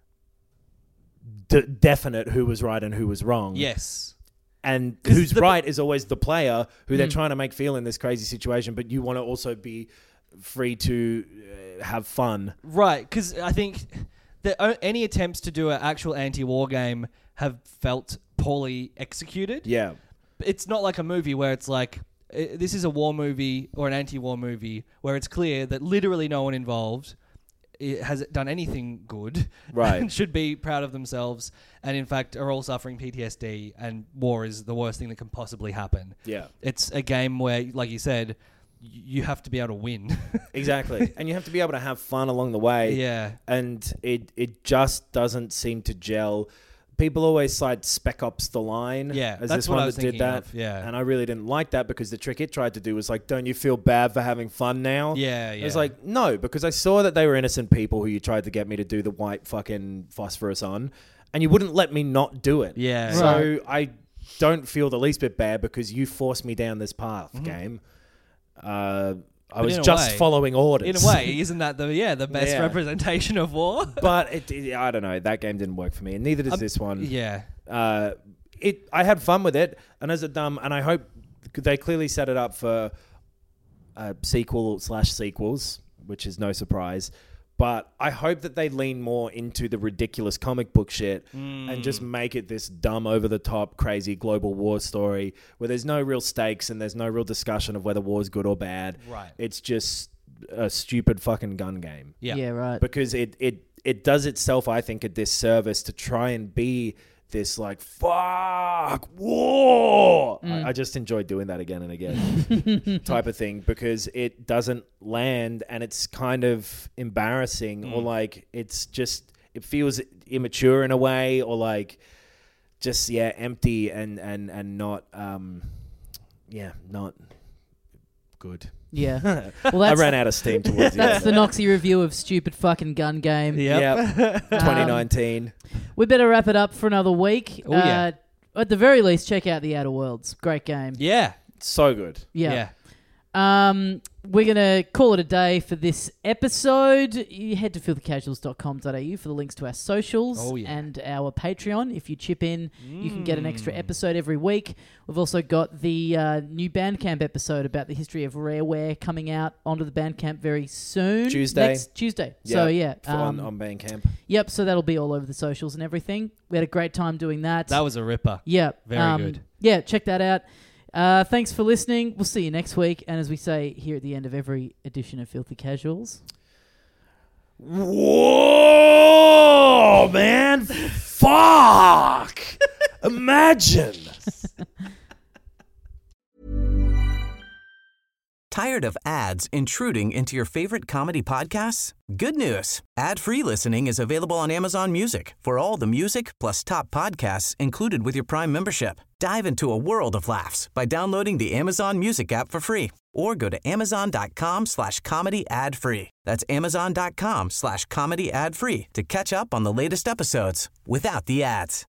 definite who was right and who was wrong. Yes. And 'Cause who's right is always the player who they're trying to make feel in this crazy situation, but you want to also be free to have fun. Right, because I think that any attempts to do an actual anti-war game have felt poorly executed. Yeah. It's not like a movie where it's like, this is a war movie or an anti-war movie where it's clear that literally no one involved has done anything good. Right. And should be proud of themselves and in fact are all suffering PTSD, and war is the worst thing that can possibly happen. Yeah. It's a game where, like you said, you have to be able to win. Exactly. And you have to be able to have fun along the way. Yeah. And it just doesn't seem to gel. People always cite Spec Ops: The Line as that's this what one I was that did thinking that. of, yeah. And I really didn't like that because the trick it tried to do was like, don't you feel bad for having fun now? Yeah. It was like, no, because I saw that they were innocent people who you tried to get me to do the white fucking phosphorus on, and you wouldn't let me not do it. Yeah. So I don't feel the least bit bad because you forced me down this path, game. I was just following orders. In a way, isn't that the best representation of war? But I don't know. That game didn't work for me, and neither does this one. Yeah. I had fun with it, and and I hope they clearly set it up for sequels, which is no surprise. But I hope that they lean more into the ridiculous comic book shit and just make it this dumb, over-the-top, crazy global war story where there's no real stakes and there's no real discussion of whether war is good or bad. Right. It's just a stupid fucking gun game. Yeah. Yeah, right. Because it does itself, I think, a disservice to try and be this like, fuck, war. I just enjoy doing that again and again type of thing because it doesn't land and it's kind of embarrassing or like it feels immature in a way or like just, empty and not, not good. Yeah. Well, I ran out of steam towards the that's end. the Noxie review of Stupid Fucking Gun Game. Yep. 2019. We better wrap it up for another week. Oh, yeah. At the very least, check out The Outer Worlds. Great game. Yeah. So good. Yeah. We're going to call it a day for this episode. You head to filthycasuals.com.au for the links to our socials and our Patreon. If you chip in, you can get an extra episode every week. We've also got the new Bandcamp episode about the history of Rareware coming out onto the Bandcamp very soon. Next Tuesday. Yep. So, on Bandcamp. Yep, so that'll be all over the socials and everything. We had a great time doing that. That was a ripper. Yeah. Very good. Yeah, check that out. Thanks for listening. We'll see you next week. And as we say here at the end of every edition of Filthy Casuals... Whoa, man. Fuck. Imagine. Tired of ads intruding into your favorite comedy podcasts? Good news. Ad-free listening is available on Amazon Music for all the music plus top podcasts included with your Prime membership. Dive into a world of laughs by downloading the Amazon Music app for free or go to amazon.com/comedy ad-free. That's amazon.com/comedy ad-free to catch up on the latest episodes without the ads.